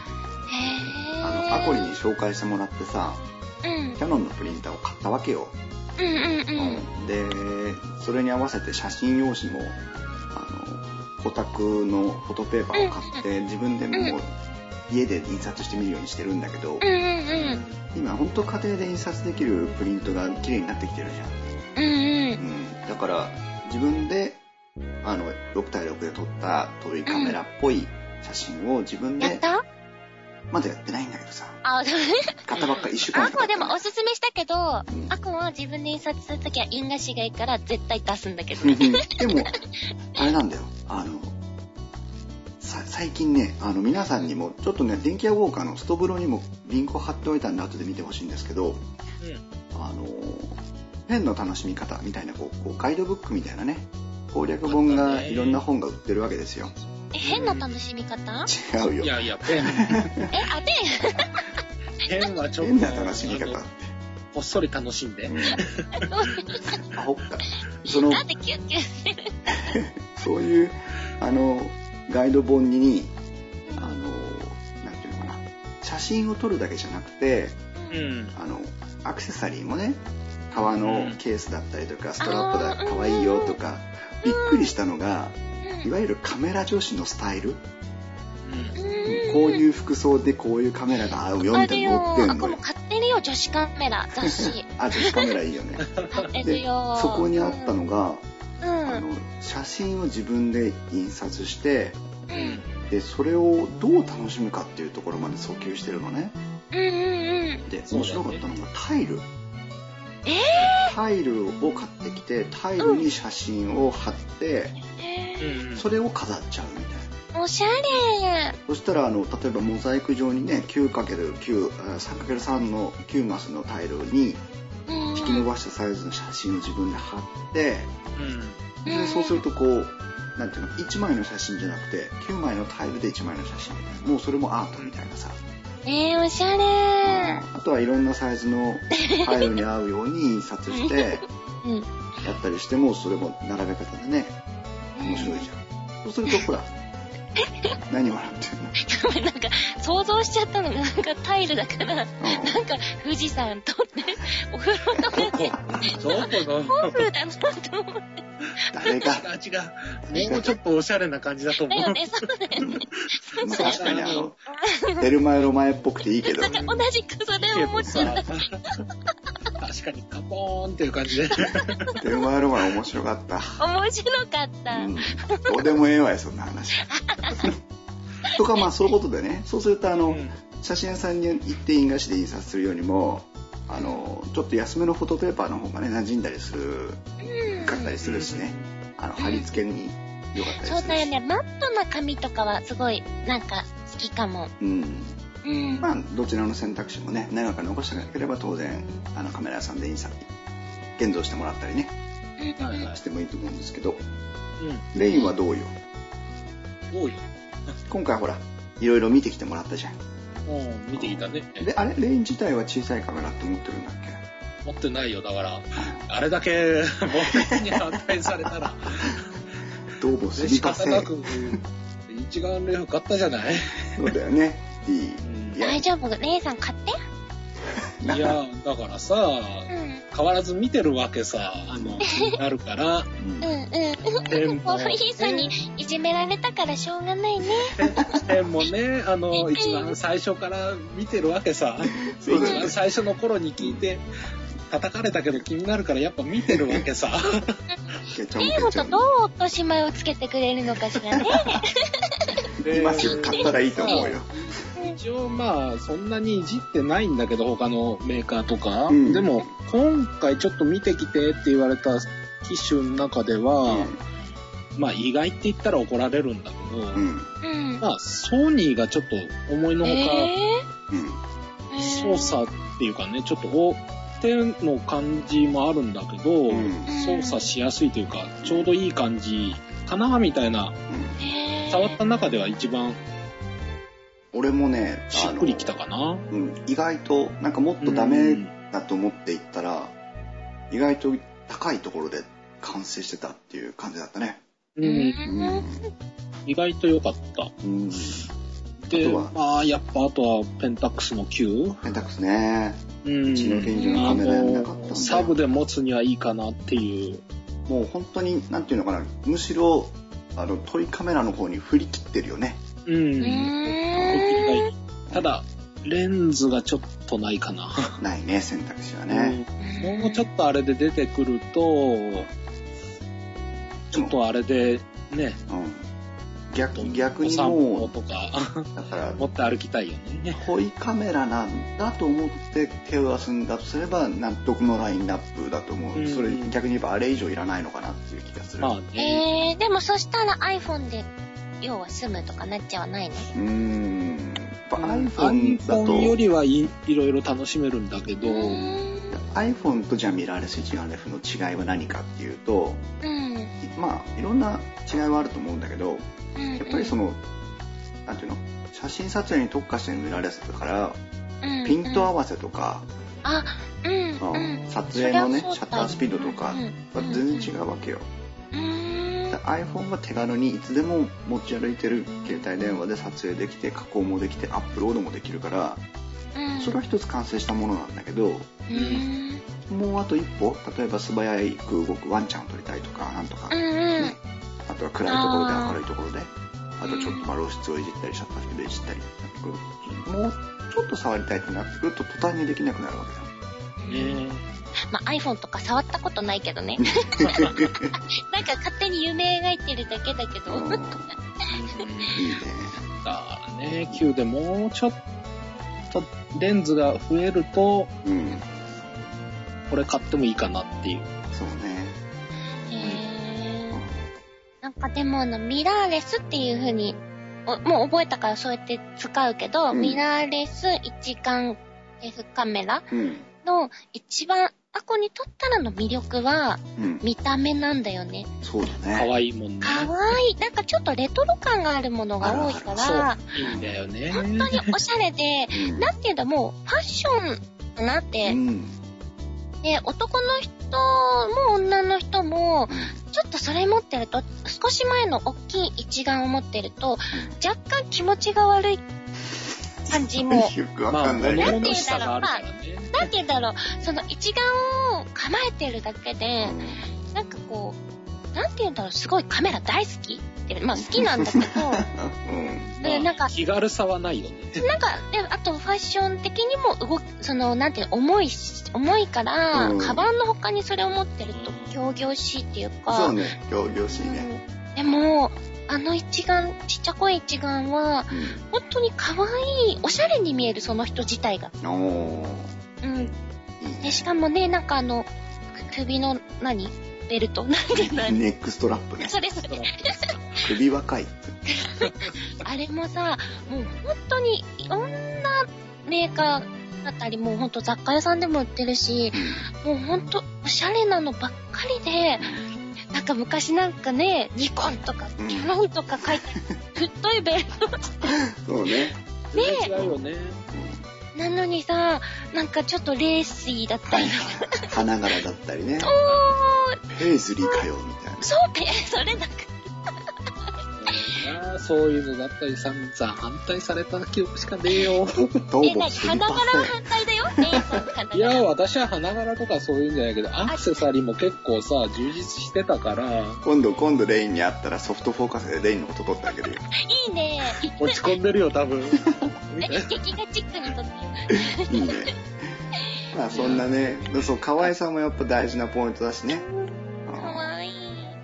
アコリに紹介してもらってさ、キャノンのプリンターを買ったわけよ。でそれに合わせて写真用紙もホタクのフォトペーパーを買って自分でも家で印刷してみるようにしてるんだけど、今ほんと家庭で印刷できるプリントが綺麗になってきてるじゃん。だから自分で6対6で撮った遠いカメラっぽい写真を自分でまだやってないんだけどさ。買ったばっかり1週間。 アコでもおすすめしたけど、アコは自分で印刷するときは印画紙がいいから絶対出すんだけど。 でもあれなんだよ。最近ね、皆さんにもちょっとね、電気屋ウォーカーのストブロにもリンクを貼っておいたんで後で見てほしいんですけど、ペンの楽しみ方みたいなこうガイドブックみたいなね、攻略本がいろんな本が売ってるわけですよ。 変な楽しみ方？ 違うよ。 いやいや、ペン。ペンはちょっと。 変な楽しみ方。 こっそり楽しんで。 あ、ほっか。 だってキュッキュッしてる。 そういう、ガイド本に、なんていうのかな、写真を撮るだけじゃなくて、アクセサリーもね、革のケースだったりとか、ストラップだ、かわいいよとか、びっくりしたのが、いわゆるカメラ女子のスタイル。こういう服装でこういうカメラが合うよみたいなの載ってんのよ。 これ買ってるよ、女子カメラ雑誌。 女子カメラいいよね。で、そこにあったのが、写真を自分で印刷して、でそれをどう楽しむかっていうところまで訴求してるのね。で面白かったのがタイル。タイルを買ってきて、タイルに写真を貼って、それを飾っちゃうみたいな。 おしゃれ。 そしたら例えばモザイク状にね 9×9、3×3 の9マスのタイルに引き伸ばしたサイズの写真を自分で貼って、でそうするとこうなんていうの、1枚の写真じゃなくて9枚のタイルで1枚の写真みたいな、もうそれもアートみたいなさ。 おしゃれ。 あとはいろんなサイズのタイルに合うように印刷してやったりしても、それも並べ方でね面白いじゃん。そうするとほら何笑ってんの？ なんか想像しちゃったのがなんかタイルだから、なんか富士山とってお風呂とかでホフだなと思って。 誰が？ 違う。もうちょっとおしゃれな感じだと思う。 だよね、そうだよね。 確かにテルマエロマエっぽくていいけど。 なんか同じくそれを思っちゃった。 確かにカポーンっていう感じで。 テルマエロマエ面白かった。 面白かった。 どうでもええわよ、そんな話。とかまあそういうことでね、そうすると写真屋さんに行って印画紙で印刷するよりもちょっと安めのフォトペーパーの方がね馴染んだりするかったりするしね、貼り付けに良かったりするし。 そうだよね、マットな紙とかはすごいなんか好きかも。 まあどちらの選択肢もね、長く残したければ当然カメラ屋さんで印刷現像してもらったりね、してもいいと思うんですけど、レインはどうよ？今回ほらいろいろ見てきてもらったじゃん。 見てきたね。 であれレイン自体は小さいカメラって持ってるんだっけ？ 持ってないよ。だからあれだけ問題に反対されたらどうもすみません。 仕方なく一眼レフ買ったじゃない。 そうだよね。 大丈夫、レイさん買って。 いやだからさ、変わらず見てるわけさ、あるから。 コーヒーさんにいじめられたからしょうがないね。 ペンもね、一番最初から見てるわけさ。一番最初の頃に聞いて叩かれたけど気になるからやっぱ見てるわけさ。 いいほとどう落とし前をつけてくれるのかしらね。 今すぐ買ったらいいと思うよ。 一応まあそんなにいじってないんだけど他のメーカーとか、でも今回ちょっと見てきてって言われた機種の中では、まあ意外って言ったら怒られるんだけど、まあソニーがちょっと思いのほか、操作っていうかね、ちょっと手の感じもあるんだけど、操作しやすいというかちょうどいい感じかなみたいな、触った中では一番俺もねしっくりきたかな。 意外となんかもっとダメだと思っていったら、意外と高いところで完成してたっていう感じだったね。意外と良かった。で、まあやっぱあとはペンタックスの9。 ペンタックスね。うちの近所のカメラやんなかったんだ。 サブで持つにはいいかなっていう。 もう本当になんていうのかな、むしろトイカメラの方に振り切ってるよね。 ただレンズがちょっとないかな。 ないね、選択肢はね。 もうちょっとあれで出てくるとちょっとあれでね、 逆にもうとかだから持って歩きたいよね。 トイカメラなんだと思って手を出すんだとすれば納得のラインナップだと思う。それ逆に言えばあれ以上いらないのかなっていう気がする。 でもそしたら iPhone で要は済むとかなっちゃわないの ？iPhone よりはいろいろ楽しめるんだけど、 iPhone とじゃあミラーレス一眼レフの違いは何かっていうと、 まあいろんな違いはあると思うんだけど、やっぱりそのなんていうの、写真撮影に特化してるミラーレスだから、ピント合わせとか、撮影のねシャッタースピードとかは全然違うわけよ。iPhone は手軽にいつでも持ち歩いてる携帯電話で撮影できて加工もできてアップロードもできるから、それは一つ完成したものなんだけど、もうあと一歩、例えば素早く動くワンちゃんを撮りたいとかなんとか、ね、あとは暗いところで明るいところで、あとちょっと露出をいじったりシャッタースピードいじったりもうちょっと触りたいってなってくると途端にできなくなるわけだ。 まあ、iPhone とか触ったことないけどね。なんか勝手に夢描いてるだけだけど。いいね。 だからね、Q でもうちょっとレンズが増えると、これ買ってもいいかなっていう。 そうね。 なんかでもミラーレスっていう風にもう覚えたからそうやって使うけど、ミラーレス一眼レフカメラの一番アコに撮ったらの魅力は見た目なんだよね。 そうだね。 可愛いもんね。 可愛い。なんかちょっとレトロ感があるものが多いから、 いいんだよね。 本当におしゃれで、なんていうのもうファッションだなって。で、男の人も女の人も、ちょっとそれ持ってると、少し前の大きい一眼を持ってると、若干気持ちが悪い感じも。 よくわかんない。 なんて言うんだろう。 なんて言うんだろう。その一眼を構えてるだけで、なんかこう、なんて言うんだろう。すごいカメラ大好きって、まあ好きなんだけど、 なんか気軽さはないよね。 なんか、であとファッション的にもその、なんていうの、重いから、カバンの他にそれを持ってると仰々しいっていうか。 そうね、仰々しいね。 でも、一眼、ちっちゃこい一眼は、本当に可愛い、おしゃれに見える、その人自体が。で、しかもね、なんか首のベルトなんていうのネックストラップね。 それ。 首若い。 あれもさ、もう本当にいろんなメーカーだったり、もう本当雑貨屋さんでも売ってるし、もう本当おしゃれなのばっかりで、なんか昔なんかね、ニコンとかキャノンとか書いて太いベルト。 そうね。 ねえ。違うよね。 なのにさ、なんかちょっとレーシーだったり、 花柄だったりね。ペーズリーかよみたいな。 そうそれなんか。 そういうのだったり散々反対された記憶しかねえよ。 花柄は反対だよ。 いや、私は花柄とかそういうんじゃないけど、アクセサリーも結構さ、充実してたから。 今度レインに会ったらソフトフォーカスでレインのこと撮ってあげるよ。 いいね。 落ち込んでるよ、多分。 劇画チックに撮っていいね。まあそんなね、そう、可愛さもやっぱ大事なポイントだしね。 可愛い。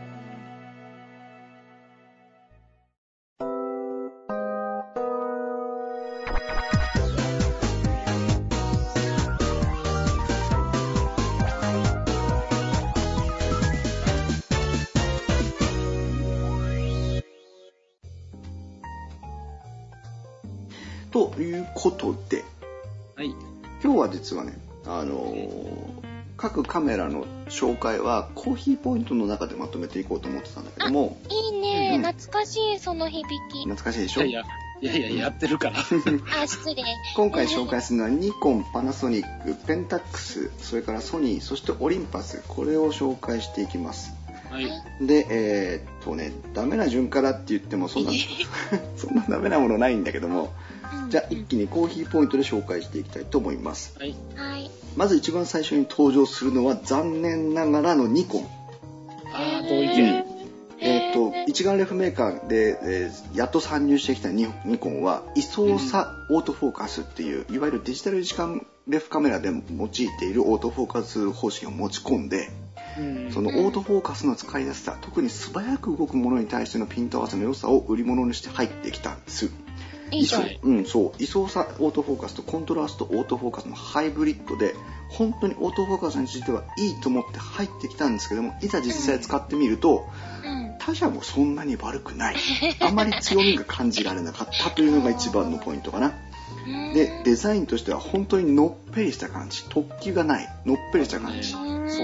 ということで、 はい、 今日は実はね、各カメラの紹介はコーヒーポイントの中でまとめていこうと思ってたんだけども。 いいね、懐かしい、その響き。 懐かしいでしょ。 いややってるから失礼。 今回紹介するのはニコン、パナソニック、ペンタックス、それからソニー、そしてオリンパス、これを紹介していきます。 はい、 で、ダメな順からって言ってもそんなダメなものないんだけども、じゃあ一気にコーヒーポイントで紹介していきたいと思います。 はい、 まず一番最初に登場するのは残念ながらのニコン。 同意見。 一眼レフメーカーで、やっと参入してきたニコンは位相差オートフォーカスっていう、いわゆるデジタル一眼レフカメラで用いているオートフォーカス方式を持ち込んで、そのオートフォーカスの使いやすさ、特に素早く動くものに対してのピント合わせの良さを売り物にして入ってきたんです。 いいじゃん。 そう。位相差オートフォーカスとコントラストオートフォーカスのハイブリッドで、本当にオートフォーカスについてはいいと思って入ってきたんですけども、いざ実際使ってみると、他社もそんなに悪くない。あまり強みが感じられなかったというのが一番のポイントかな。で、デザインとしては本当にのっぺりした感じ。突起がない。のっぺりした感じ。 そう。の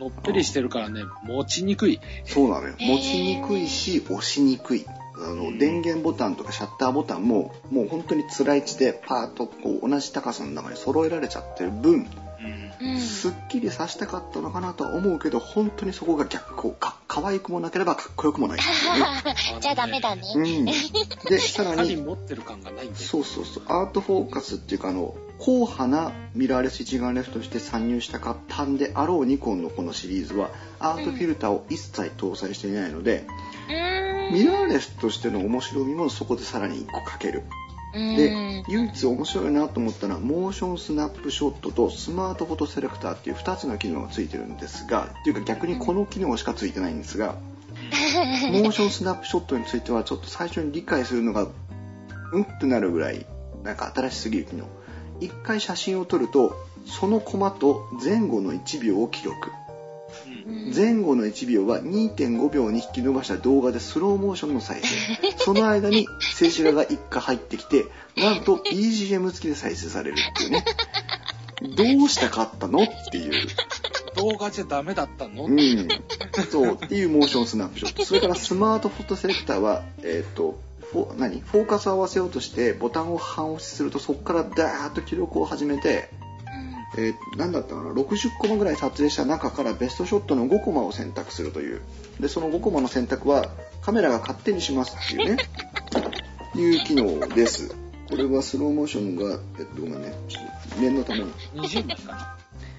のっぺりしてるからね、持ちにくい。 そうなのよ。持ちにくいし、押しにくい。電源ボタンとかシャッターボタンも、もう本当につらい位置でパーッとこう同じ高さの中に揃えられちゃってる分、すっきりさせたかったのかなとは思うけど、本当にそこが逆こう可愛くもなければかっこよくもない、ね。 じゃあダメだね。 で、さらに、 持ってる感がないんで。 そう、アートフォーカスっていうか硬派なミラーレス一眼レフとして参入したかったんであろうニコンのこのシリーズは、アートフィルターを一切搭載していないので、ミラーレスとしての面白みもそこでさらに1個かける。で、唯一面白いなと思ったのはモーションスナップショットとスマートフォトセレクターっていう2つの機能がついてるんですが、っていうか逆にこの機能しかついてないんですが、モーションスナップショットについてはちょっと最初に理解するのがってなるぐらいなんか新しすぎる機能。一回写真を撮るとそのコマと前後の1秒を記録。前後の1秒は 2.5 秒に引き伸ばした動画でスローモーションの再生。その間に静止画が1回入ってきて、なんと BGM 付きで再生されるっていうね。どうしたかったのっていう。 動画じゃダメだったの？ そうっていうモーションスナップショット。それからスマートフォトセレクターはフォーカスを合わせようとしてボタンを半押しすると、そこからダーッと記録を始めて、何だったかな、60コマぐらい撮影した中からベストショットの5コマを選択するという。でその5コマの選択はカメラが勝手にしますっていうねいう機能です。これはスローモーションがごめんね、念のために 20枚かな。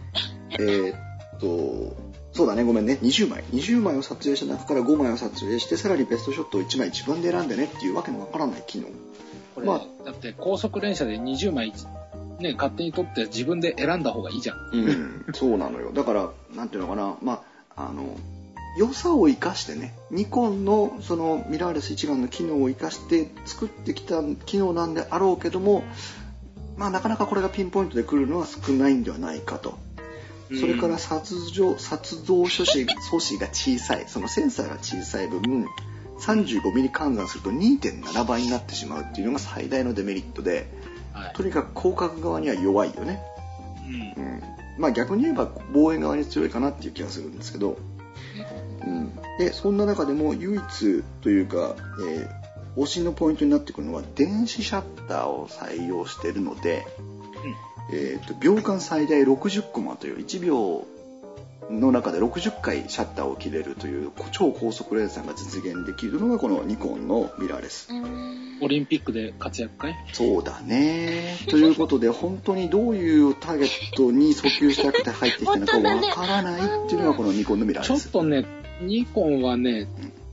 そうだね、ごめんね、20枚を撮影した中から5枚を撮影して、さらにベストショットを1枚自分で選んでねっていうわけのわからない機能。 これ、だって高速連写で20枚ね、勝手に撮って自分で選んだ方がいいじゃん。 そうなのよ。だからなんていうのかな、良さを生かしてね、ニコンのそのミラーレス一眼の機能を生かして作ってきた機能なんであろうけども、なかなかこれがピンポイントで来るのは少ないんではないかと。それから撮像素子が小さい、そのセンサーが小さい分 35mm 換算すると 2.7 倍になってしまうっていうのが最大のデメリットで、とにかく広角側には弱いよね。逆に言えば望遠側に強いかなっていう気がするんですけど、でそんな中でも唯一というか、推しのポイントになってくるのは電子シャッターを採用しているので、秒間最大60コマという1秒の中で60回シャッターを切れるという超高速連鎖が実現できるのがこのニコンのミラーレス。 オリンピックで活躍かい？ そうだね。ということで本当にどういうターゲットに訴求したくて入ってきたのかわからないっていうのがこのニコンのミラーレス。 ちょっとね、ニコンはね、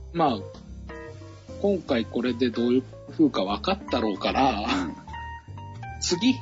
今回これでどういう風か分かったろうから、次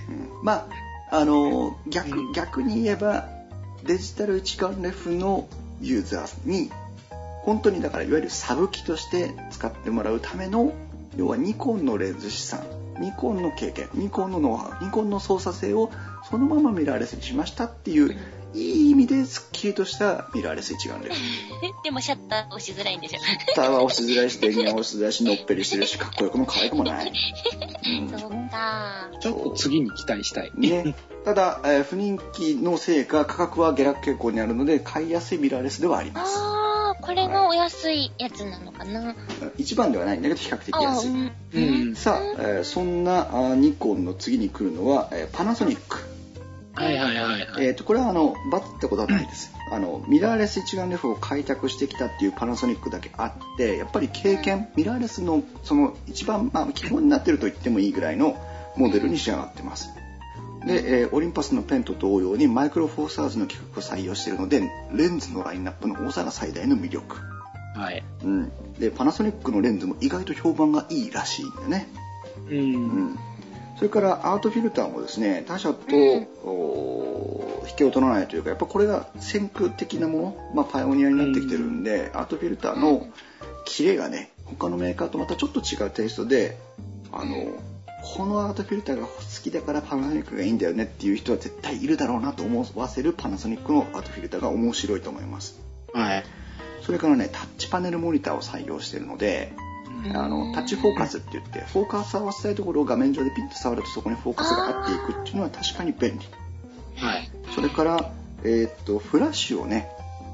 逆に言えばデジタル一眼レフのユーザーに本当にだからいわゆるサブ機として使ってもらうための、要はニコンのレンズ資産、ニコンの経験、ニコンのノウハウ、ニコンの操作性をそのままミラーレスにしましたっていう、いい意味ですっきりとしたミラーレス一眼レフ。 でもシャッター押しづらいんでしょ。 シャッターは押しづらいし、電源は押しづらいし、のっぺりしてるし、かっこよくも可愛くもない。 そうか。 ちょっと次に期待したい。 ね。ただ、不人気のせいか価格は下落傾向にあるので買いやすいミラーレスではあります。 これがお安いやつなのかな。 一番ではないんだけど比較的安い。さあ、そんなニコンの次に来るのはパナソニック。これはバッてことはないです。ミラーレス一眼レフを開拓してきたっていうパナソニックだけあって、やっぱり経験、ミラーレスのその一番、基本になってると言ってもいいぐらいのモデルに仕上がってます。で、オリンパスのペンと同様にマイクロフォーサーズの規格を採用しているので、レンズのラインナップの多さが最大の魅力。で、パナソニックのレンズも意外と評判がいいらしいんだよね。それからアートフィルターもですね、他社と引けを取らないというか、やっぱこれが先駆的なもの、パイオニアになってきてるんで、アートフィルターのキレがね、他のメーカーとまたちょっと違うテイストで、このアートフィルターが好きだからパナソニックがいいんだよねっていう人は絶対いるだろうなと思わせるパナソニックのアートフィルターが面白いと思います。それからね、タッチパネルモニターを採用しているので、タッチフォーカスって言って、フォーカスを合わせたいところを画面上でピッと触るとそこにフォーカスが合っていくっていうのは確かに便利。それから、フラッシュをね、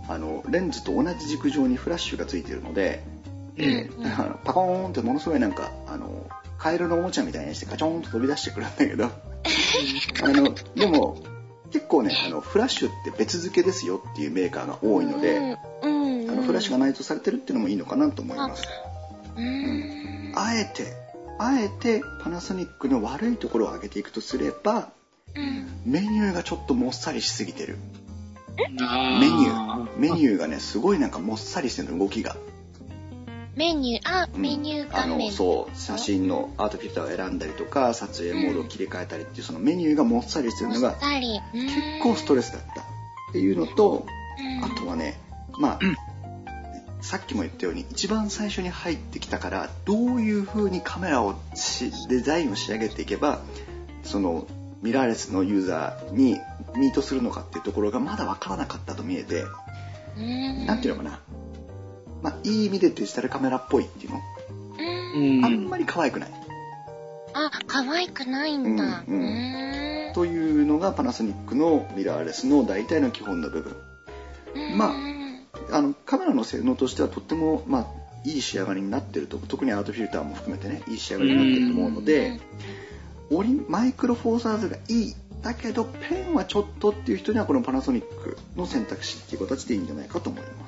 レンズと同じ軸上にフラッシュがついてるので、パコーンってものすごいなんかカエルのおもちゃみたいにしてガチョーンと飛び出してくるんだけどでも結構ねフラッシュって別付けですよっていうメーカーが多いので、フラッシュが内蔵されてるっていうのもいいのかなと思います。あえてパナソニックの悪いところを上げていくとすれば、メニューがちょっともっさりしすぎてる。メニューがねすごいなんかもっさりしてるの、動きが。 メニュー画面、 そう写真のアートフィルターを選んだりとか撮影モードを切り替えたりっていうそのメニューがもっさりしてるのが結構ストレスだったっていうのと、あとはねさっきも言ったように一番最初に入ってきたからどういう風にカメラをデザインを仕上げていけばそのミラーレスのユーザーにミートするのかっていうところがまだ分からなかったと見えて、なんていうのかな、いい意味でデジタルカメラっぽいっていうの、あんまり可愛くない。 可愛くないんだ。 というのがパナソニックのミラーレスの大体の基本の部分。カメラの性能としてはとってもいい仕上がりになってると、特にアートフィルターも含めてねいい仕上がりになってると思うので、マイクロフォーサーズがいいだけどペンはちょっとっていう人にはこのパナソニックの選択肢っていう形でいいんじゃないかと思います。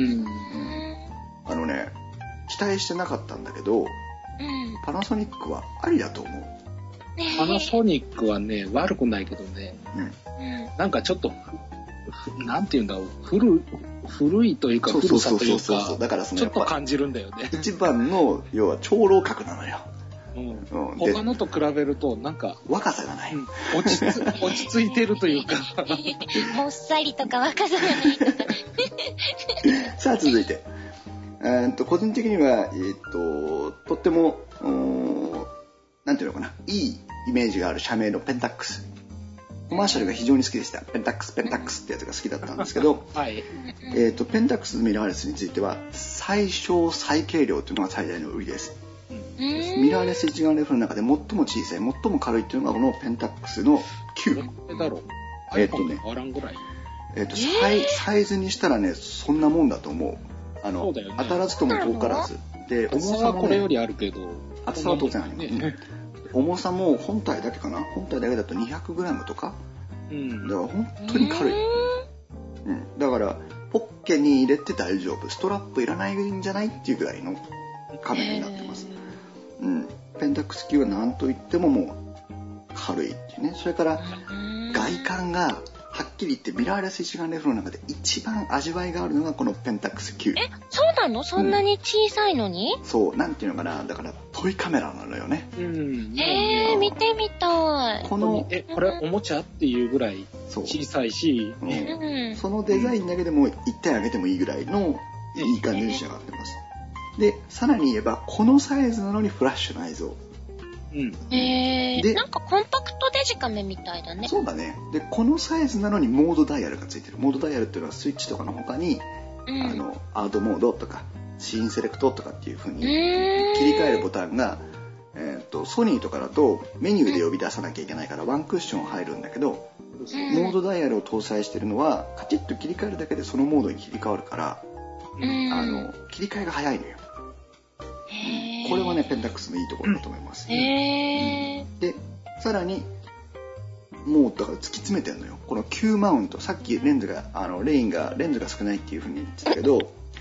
期待してなかったんだけど、パナソニックはありだと思う。 パナソニックはね悪くないけどね、なんかちょっとなんていうんだろう、古いというか古さというか、 だからちょっと感じるんだよね。 一番の要は長老格なのよ。 他のと比べるとなんか若さがない、 落ち着いてるというかもっさりとか若さがないとかさあ続いて、個人的には、とってもなんていうのかな、いいイメージがある社名のペンタックス。コマーシャルが非常に好きでした。ペンタックスってやつが好きだったんですけど、ペンタックスミラーレスについては最小最軽量というのが最大の売りです。ミラーレス一眼レフの中で最も小さい最も軽いというのがこのペンタックスの9。 だろう。 サイズにしたらねそんなもんだと思う。当たらずとも遠からずで、 重さもこれよりあるけど厚さは当然ありますね。重さも本体だけかな、本体だけだと 200g とか、だから本当に軽い、だからポッケに入れて大丈夫、ストラップいらないんじゃないっていうぐらいのカメラになってます。ペンタックス級は何といってももう軽いっていうね。それから外観がはっきり言ってミラーレス一眼レフの中で一番味わいがあるのがこのペンタックス9。 そうなの？そんなに小さいのに？ そうなんていうのかな、だからトイカメラなのよね。 見てみたい。 これおもちゃっていうぐらい小さいし、 そのデザインだけでも1点あげてもいいぐらいのいい感じに仕上がってます。でさらに言えばこのサイズなのにフラッシュ内蔵。 なんかコンパクトデジカメみたいだね。 そうだね。でこのサイズなのにモードダイヤルがついてる。モードダイヤルっていうのはスイッチとかの他に、アートモードとかシーンセレクトとかっていう風に切り替えるボタンが、ソニーとかだとメニューで呼び出さなきゃいけないからワンクッション入るんだけど、モードダイヤルを搭載してるのはカチッと切り替えるだけでそのモードに切り替わるから、切り替えが早いのよ。これはねペンタックスのいいところだと思います。でさらにもうだから突き詰めてるのよ。このQマウント、さっきレンズがレンズが少ないっていう風に言ってたけど、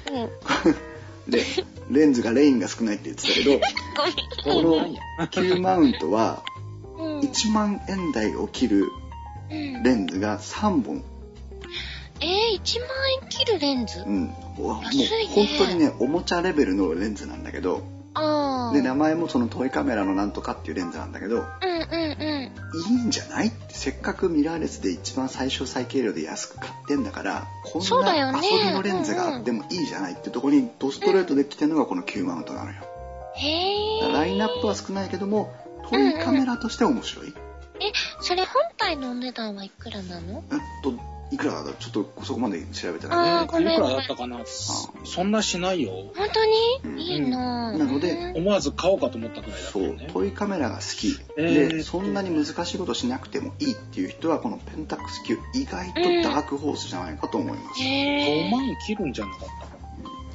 レンズがレインが少ないって言ってたけど、このQマウントは1万円台を切るレンズが3本。 1万円切るレンズ？もう本当にねおもちゃレベルのレンズなんだけど、で名前もそのトイカメラのなんとかっていうレンズなんだけど、いいんじゃないって、せっかくミラーレスで一番最小最軽量で安く買ってんだからこんな遊びのレンズがあってもいいじゃないってとこにドストレートで来てるのがこのQマウントなのよ。ラインナップは少ないけどもトイカメラとして面白い。 それ本体のお値段はいくらなの？ いくらだろう、ちょっとそこまで調べてない。 いくらだったかな。そんなしないよ。 本当に、いいななので思わず買おうかと思ったくらいだったよね。 そう、トイカメラが好きで、そんなに難しいことしなくてもいいっていう人はこのペンタックス Q 意外とダークホースじゃないかと思います。 5万切るんじゃなかった。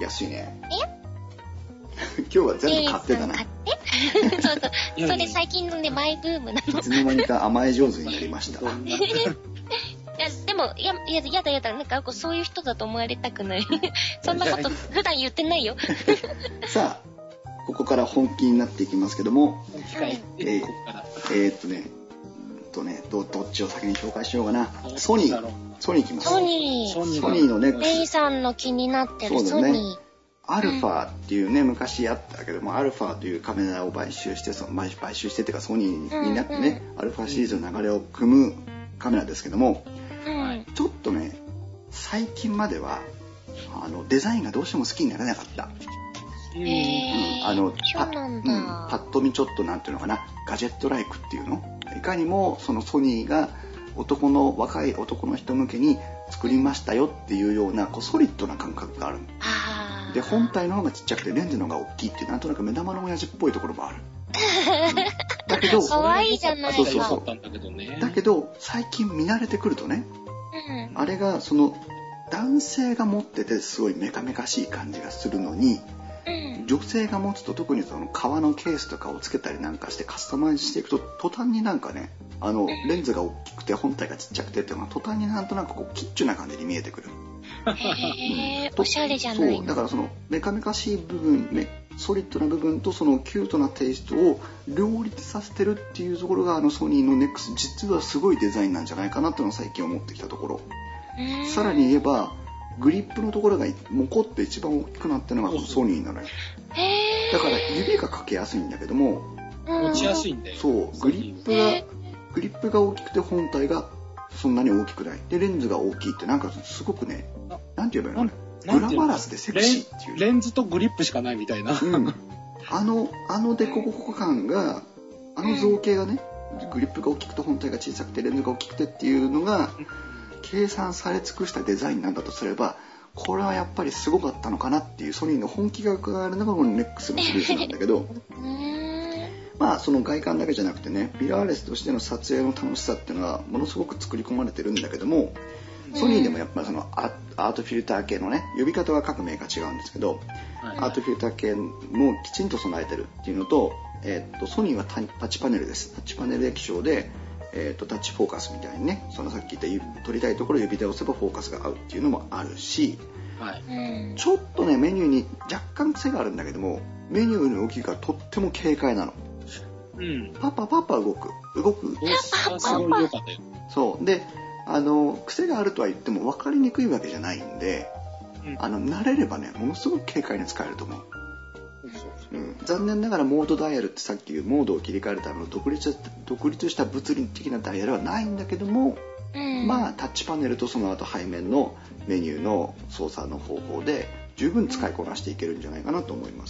安いね。今日は全部買ってたな。 買ってそうそう。それ最近のね、マイブームなの。 いつの間にか甘え上手になりました。 いや、でも、やだ。なんか、そういう人だと思われたくない。そんなこと、普段言ってないよ。 さあ、ここから本気になっていきますけども、 ここから。 どっちを先に紹介しようかな。ソニーいきます。 ソニーのね、 レイさんの気になってるソニー。 アルファっていうね、昔あったけども、アルファというカメラを買収して、買収してっていうかソニーになってね、アルファシリーズの流れを組むカメラですけども、ちょっとね、最近まではデザインがどうしても好きになれなかった。パッと見ちょっとなんていうのかな、ガジェットライクっていうの、いかにもそのソニーが若い男の人向けに作りましたよっていうようなソリッドな感覚がある。で、本体の方がちっちゃくてレンズの方が大きいっていう、なんとなく目玉の親父っぽいところもある。だけど可愛いじゃないか。 そうだけど最近見慣れてくるとね、あれがその男性が持っててすごいメカメカしい感じがするのに、女性が持つと特にその革のケースとかをつけたりなんかしてカスタマイズしていくと、途端になんかね、レンズが大きくて本体がちっちゃくてっていうのが途端になんとなくキッチュな感じに見えてくる。 おしゃれじゃない。 そうだからそのメカメカしい部分、ソリッドな部分とそのキュートなテイストを両立させてるっていうところがソニーの NEX 実はすごいデザインなんじゃないかなっていうのを最近思ってきたところ。さらに言えばグリップのところがモコって一番大きくなってるのがこのソニーなのよ。だから指がかけやすいんだけども、 持ちやすいんだよ。 そうグリップが大きくて本体がそんなに大きくないでレンズが大きいって、なんかすごくね、なんて言えばいいの、グラマラスでセクシーっていう、 レンズとグリップしかないみたいな、 あのデコボコ感が、造形がね、グリップが大きくて本体が小さくてレンズが大きくてっていうのが計算され尽くしたデザインなんだとすれば、これはやっぱりすごかったのかなっていうソニーの本気が伺えるのがこの NEX のシリーズなんだけどまあその外観だけじゃなくてね、ミラーレスとしての撮影の楽しさっていうのはものすごく作り込まれてるんだけども、ソニーでもやっぱりそのアートフィルター系のね、呼び方は各メーカー違うんですけど、アートフィルター系もきちんと備えてるっていうのと、ソニーはタッチパネルです。タッチパネル液晶で、タッチフォーカスみたいにね、そのさっき言った撮りたいところを指で押せばフォーカスが合うっていうのもあるし、ちょっとねメニューに若干癖があるんだけども、メニューの動きがとっても軽快なの。パパ動く。 すごい良かったよ。 そうで、癖があるとは言っても分かりにくいわけじゃないんで、慣れればねものすごく軽快に使えると思う。残念ながらモードダイヤルってさっき言うモードを切り替えるための独立した物理的なダイヤルはないんだけども、まあタッチパネルとその後背面のメニューの操作の方法で十分使いこなしていけるんじゃないかなと思います。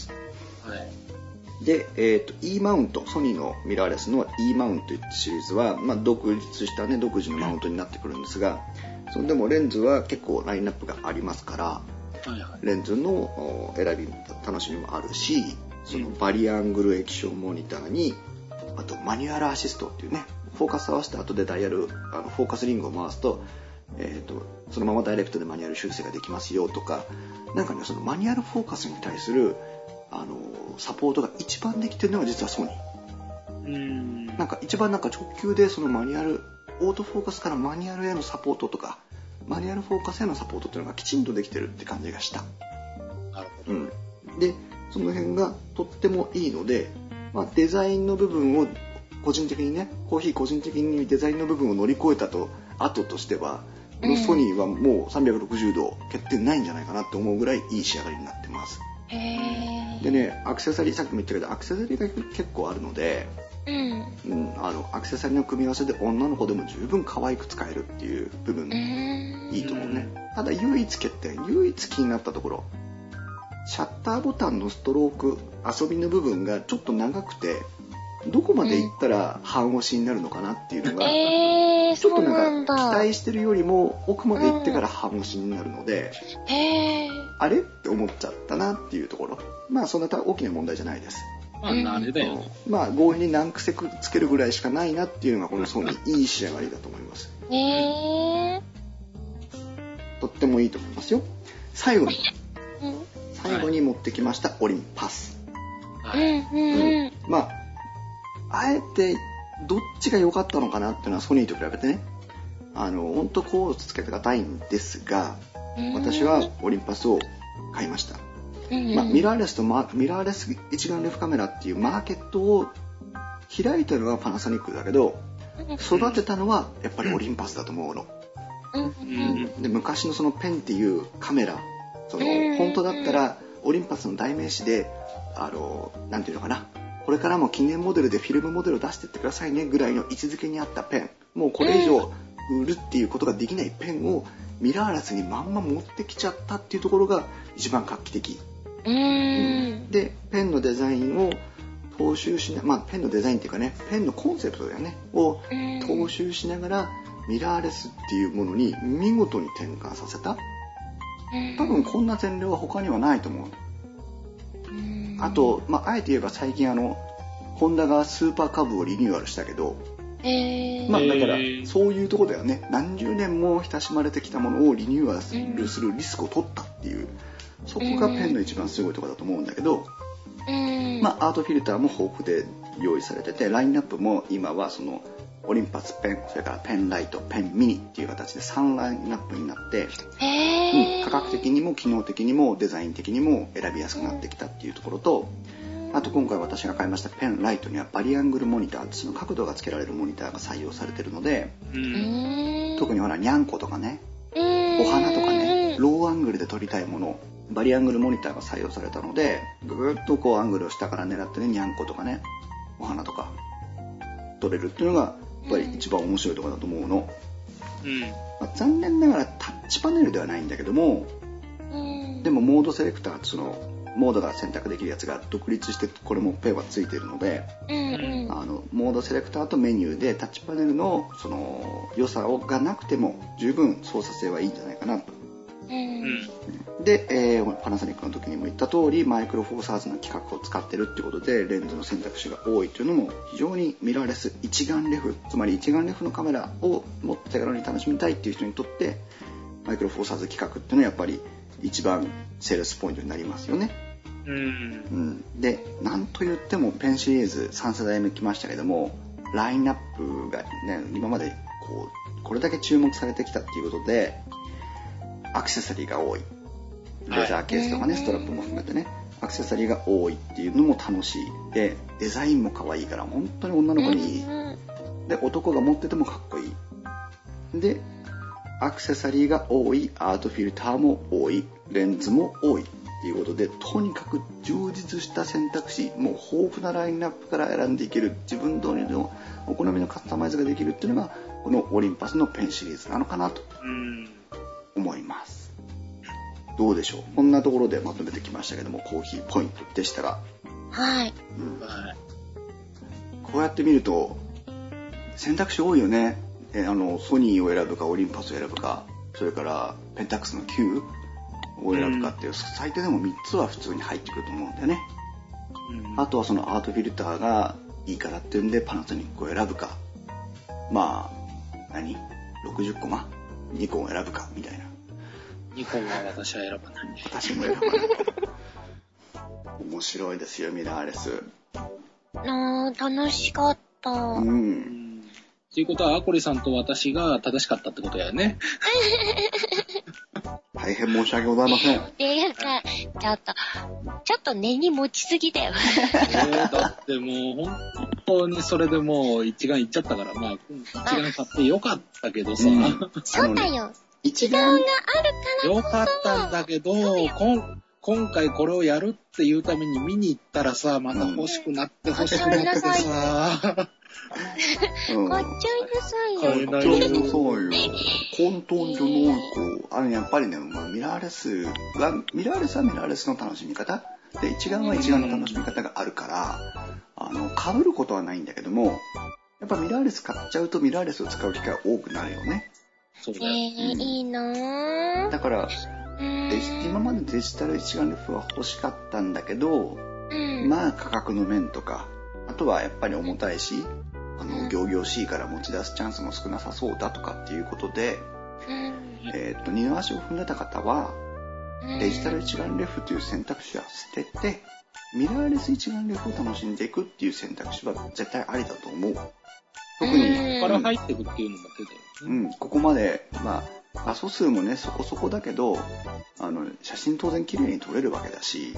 で、E マウント、ソニーのミラーレスの E マウントというシリーズは、独立したね独自のマウントになってくるんですが、でもレンズは結構ラインナップがありますから、レンズの選び楽しみもあるし、そのバリアングル液晶モニターに、あとマニュアルアシストっていうね、フォーカス合わせた後でダイヤルフォーカスリングを回すと、そのままダイレクトでマニュアル修正ができますよとか、なんかね、そのマニュアルフォーカスに対するサポートが一番できてるのが実はソニー。なんか一番なんか直球でそのマニュアルオートフォーカスからマニュアルへのサポートとかマニュアルフォーカスへのサポートっていうのがきちんとできてるって感じがした。でその辺がとってもいいので、デザインの部分を個人的にね、個人的にデザインの部分を乗り越えた後としては、このソニーはもう360度欠点ないんじゃないかなって思うぐらいいい仕上がりになってます。でね、アクセサリーさっきも言ったけどアクセサリーが結構あるので、アクセサリーの組み合わせで女の子でも十分可愛く使えるっていう部分いいと思うね。ただ唯一気になったところ、シャッターボタンのストローク遊びの部分がちょっと長くてどこまで行ったら半押しになるのかなっていうのが、ちょっとなんか期待してるよりも奥まで行ってから半押しになるので、あれって思っちゃったなっていうところ。まあそんな大きな問題じゃないです。 まあ慣れだよ。 まあ強引に難癖つけるぐらいしかないなっていうのがこのソニーいい仕上がりだと思います。とってもいいと思いますよ。最後に持ってきましたオリンパス。まああえてどっちが良かったのかなっていうのはソニーと比べてね、本当コードつけて硬いんですが、私はオリンパスを買いました。まあ、ミラーレス一眼レフカメラっていうマーケットを開いたのはパナソニックだけど、育てたのはやっぱりオリンパスだと思うの。で昔のそのペンっていうカメラ、本当だったらオリンパスの代名詞でなんていうのかな、これからも記念モデルでフィルムモデルを出してってくださいねぐらいの位置づけにあったペン、もうこれ以上売るっていうことができないペンをミラーレスにまんま持ってきちゃったっていうところが一番画期的。でペンのデザインを踏襲しな、まあペンのデザインっていうかね、ペンのコンセプトだよねを踏襲しながらミラーレスっていうものに見事に転換させた。多分こんな前例は他にはないと思う。あと、まあ、あえて言えば最近ホンダがスーパーカブをリニューアルしたけど、まあだからそういうとこだよね。何十年も親しまれてきたものをリニューアルするリスクを取ったっていう、そこがペンの一番すごいところだと思うんだけど、まあアートフィルターも豊富で用意されてて、ラインナップも今はそのオリンパスペン、それからペンライト、ペンミニっていう形で3ラインナップになって、価格的にも機能的にもデザイン的にも選びやすくなってきたっていうところと、あと今回私が買いましたペンライトにはバリアングルモニター、その角度がつけられるモニターが採用されてるので、特にほらニャンコとかね、お花とかね、ローアングルで撮りたいもの、バリアングルモニターが採用されたので、ぐーっとこうアングルを下から狙ってね、ニャンコとかね、お花とか撮れるっていうのがやっぱり一番面白いところだと思うの。まあ、残念ながらタッチパネルではないんだけども、でもモードセレクター、そのモードが選択できるやつが独立して、これもペンはついているので、モードセレクターとメニューでタッチパネルのその良さがなくても十分操作性はいいんじゃないかなと。で、パナソニックの時にも言った通り、マイクロフォーサーズの規格を使ってるってことでレンズの選択肢が多いというのも非常にミラーレス一眼レフ、つまり一眼レフのカメラをもっと手軽に楽しみたいっていう人にとってマイクロフォーサーズ規格っていうのはやっぱり一番セールスポイントになりますよね。で、なんと言ってもペンシリーズ3世代目来ましたけども、ラインナップがね、今までこれだけ注目されてきたっていうことでアクセサリーが多い、レザーケースとかね、ストラップも含めてね、アクセサリーが多いっていうのも楽しい。で、デザインも可愛いから本当に女の子にいい。で、男が持っててもかっこいい。で、アクセサリーが多い、アートフィルターも多い、レンズも多いっていうことで、とにかく充実した選択肢、もう豊富なラインナップから選んでいける、自分通りのお好みのカスタマイズができるっていうのがこのオリンパスのペンシリーズなのかなと思います。どうでしょう。こんなところでまとめてきましたけども、コーヒーポイントでしたが、こうやって見ると選択肢多いよね。ソニーを選ぶかオリンパスを選ぶか、それからペンタックスの Q を選ぶかっていう、最低でも3つは普通に入ってくると思うんだよね。あとはそのアートフィルターがいいからっていうんでパナソニックを選ぶか、まあ60コマニコンを選ぶかみたいな。 ニコンは私は選ばない。 私も選ばない。面白いですよ、ミラーレス。 楽しかった。 ということはアコリさんと私が正しかったってことやね。 大変申し訳ございません。 っていうか、ちょっと根に持ちすぎだよ。 だってもう本当にそれでもう一眼いっちゃったから、まあ一眼買ってよかったけどさ。 そうだよ。 一眼があるからよかったんだけど、今回これをやるっていうために見に行ったらさ、また欲しくなって欲しくなっててさ。 買っちゃいなさいよ。 買っちゃいなさいよ。混沌じゃないか。やっぱりね、ミラーレスはミラーレスの楽しみ方で、一眼は一眼の楽しみ方があるから、 被ることはないんだけども、やっぱミラーレス買っちゃうとミラーレスを使う機会が多くなるよね。 そうだよ。 いいなだから、今までデジタル一眼レフは欲しかったんだけど、まあ価格の面とか、あとはやっぱり重たいし、仰々しいから持ち出すチャンスも少なさそうだとかっていうことで、二の足を踏んでた方は、デジタル一眼レフという選択肢は捨てて、ミラーレス一眼レフを楽しんでいくっていう選択肢は絶対ありだと思う。特に、 ここから入っていくっていうのも手だよね。 ここまで、まあ、画素数もね、そこそこだけど、写真当然綺麗に撮れるわけだし、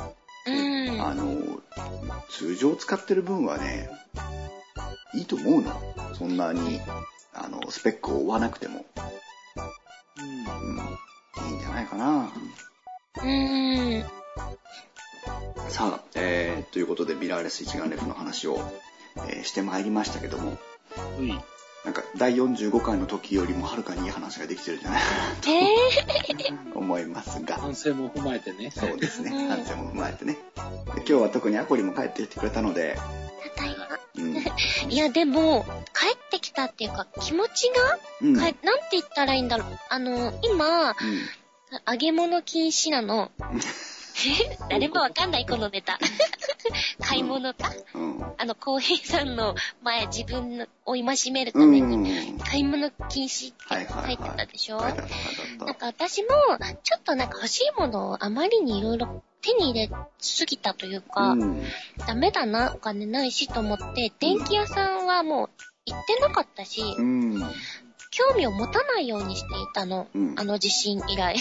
通常使ってる分はね、いいと思うの。そんなに、スペックを追わなくても。いいんじゃないかな。さあ、ということで、ミラーレス一眼レフの話を、してまいりましたけども、なんか第45回の時よりもはるかにいい話ができてるんじゃないかなと思いますが、 反省も踏まえてね。 そうですね、反省も踏まえてね。で今日は特にアコリも帰ってきてくれたので、 いやでも帰ってきたっていうか気持ちが、なんて言ったらいいんだろう。今、揚げ物禁止なの。誰もわかんないこのネタ。買い物か、浩平さんの前自分を戒めるために買い物禁止って書いてたでしょ。なんか私もちょっとなんか欲しいものをあまりにいろいろ手に入れすぎたというか、ダメだな、お金ないしと思って電気屋さんはもう行ってなかったし、興味を持たないようにしていたの、地震以来。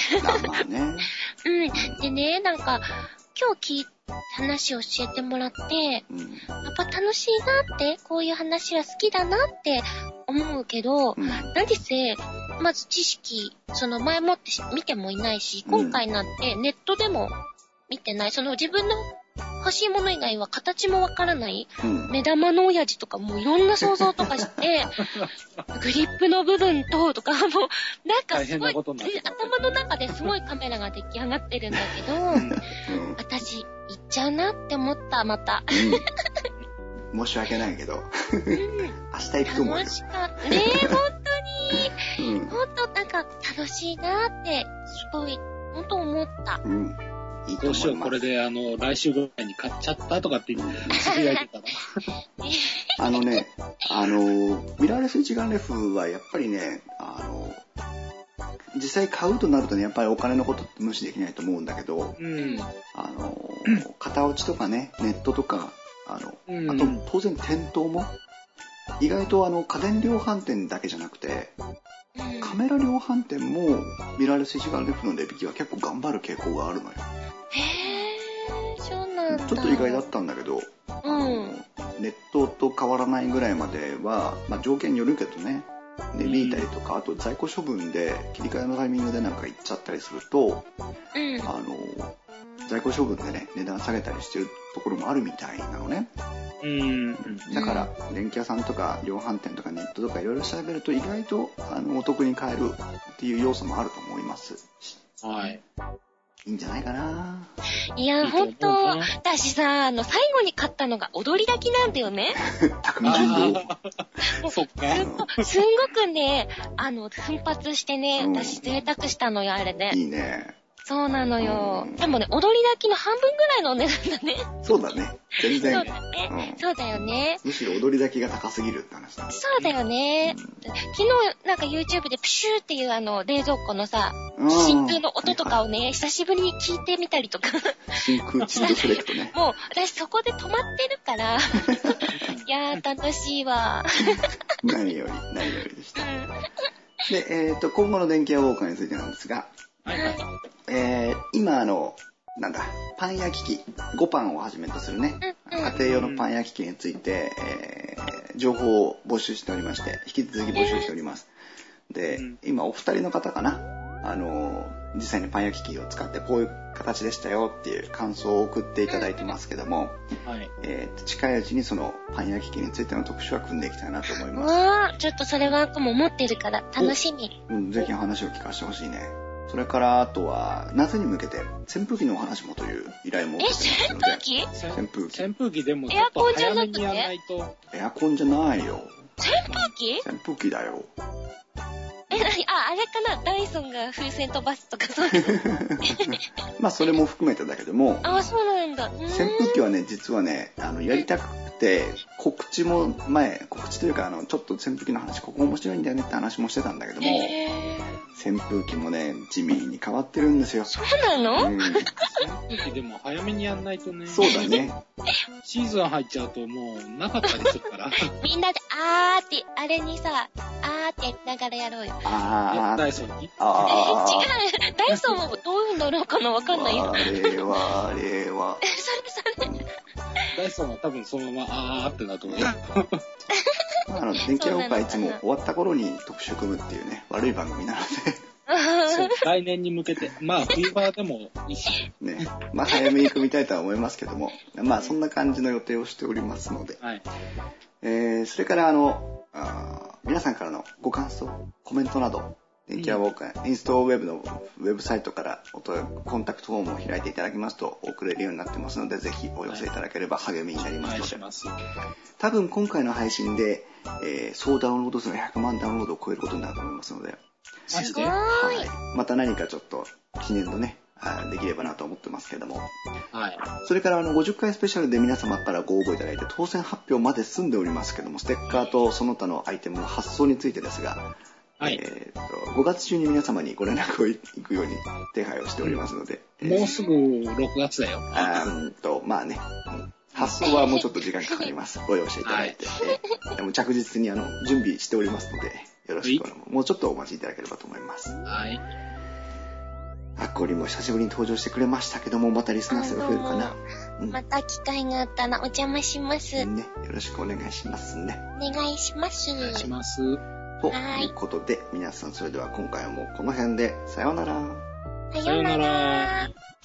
でね、なんか今日話を教えてもらって、やっぱ楽しいなって、こういう話は好きだなって思うけど、何せまず知識前もって見てもいないし、今回なんてネットでも見てない、自分の欲しいもの以外は形もわからない、目玉の親父とかもういろんな想像とかしてグリップの部分とかもうなんかすごい頭の中ですごいカメラが出来上がってるんだけど、私行っちゃうなって思った。また申し訳ないけど明日行くと思うよ。 楽しかったね、本当に、本当なんか楽しいなってすごい本当思った。 いいと思います。どうしよう、 これで来週ぐらいに買っちゃったとかって言ってつぶやいてたらミラーレス一眼レフはやっぱりね、実際買うとなるとね、やっぱりお金のことって無視できないと思うんだけど、型落ちとかね、ネットとか、あと当然店頭も意外と家電量販店だけじゃなくて、カメラ量販店もミラーレス一眼レフの値引きは結構頑張る傾向があるのよ。 そうなんだ。 ちょっと意外だったんだけど、ネットと変わらないぐらいまでは、条件によるけどね、値引いたりとか、あと在庫処分で切り替えのタイミングでなんか行っちゃったりすると、在庫処分でね、値段下げたりしてるところもあるみたいなのね。だから電気屋さんとか量販店とかネットとかいろいろ調べると意外とお得に買えるっていう要素もあると思います。いいんじゃないかな。 いや、ほんと、私さ、最後に買ったのが踊り炊きなんだよね。 そっか。 すんごくね、奮発してね、私贅沢したのよ、あれで。 いいね。 そうなのよ。でもね、踊り炊きの半分ぐらいのお値段だね。 そうだね。全然。 そうだね。そうだよね。 むしろ踊り炊きが高すぎるって話だね。 そうだよね。昨日なんか YouTube でプシューっていう冷蔵庫のさ、真空の音とかをね、久しぶりに聞いてみたりとか。 真空チルドセレクトね。 もう私そこで止まってるから。いやー楽しいわ。 何よりでした。で、今後の電気屋ウォーカーについてなんですが、今パン焼き器、5パンをはじめとするね、家庭用のパン焼き器について、情報を募集しておりまして、引き続き募集しております。で、今お二人の方かな、実際にパン焼き器を使ってこういう形でしたよっていう感想を送っていただいてますけども、近いうちにそのパン焼き器についての特集は組んでいきたいなと思います。 ちょっとそれはもう持ってるから楽しみ。 ぜひ話を聞かせてほしいね。 それからあとは夏に向けて扇風機のお話もという依頼も受けてますので。 扇風機でもちょっと早めにやらないと。 エアコンじゃないよ。 扇風機？ 扇風機だよ。 あれかな、ダイソンが風船飛ばすとかそういうまあそれも含めてだけども。 そうなんだ。 扇風機はね、実はね、やりたくて、告知というか、ちょっと扇風機の話、ここ面白いんだよねって話もしてたんだけども、扇風機もね、地味に変わってるんですよ。 そうなの？ 扇風機でも早めにやんないとね。 そうだね。 シーズン入っちゃうともうなかったりするから。 みんなでって、あれにさ、ってやりながらやろうよ。 ダイソンに？ 違う。ダイソンもどういう風になるのかなわかんないよ。 あれは。 それ。 ダイソンは多分そのままってなると思うよ。 電気屋ウォーカーいつも終わった頃に特集組むっていうね、悪い番組なので。 そう、来年に向けて、まあ冬場でもいいし。 ね、まあ早めに組みたいとは思いますけども、まあそんな感じの予定をしておりますので。 はい。 それから皆さんからのご感想、コメントなど、電気屋ウォーカー、インストウェブのウェブサイトからコンタクトフォームを開いていただきますと送れるようになってますので、ぜひお寄せいただければ励みになりますので。多分今回の配信で、総ダウンロード数が100万ダウンロードを超えることになると思いますので。 マジで？ はい。また何かちょっと記念のね、できればなと思ってますけども。 はい。 それから50回スペシャルで皆様からご応募いただいて当選発表まで済んでおりますけども、ステッカーとその他のアイテムの発送についてですが、 はい、 5月中に皆様にご連絡をいくように手配をしておりますので。 もうすぐ6月だよ。 まあね、発送はもうちょっと時間かかります。ご容赦いただいて。でも着実に準備しておりますので、よろしくもうちょっとお待ちいただければと思います。 はい。 アッコリも久しぶりに登場してくれましたけども、またリスナー数が増えるかな。 また機会があったらお邪魔します。 ね、よろしくお願いしますね。 お願いします。 お願いします。 ということで、皆さんそれでは今回はもうこの辺で、さようなら。 さようなら。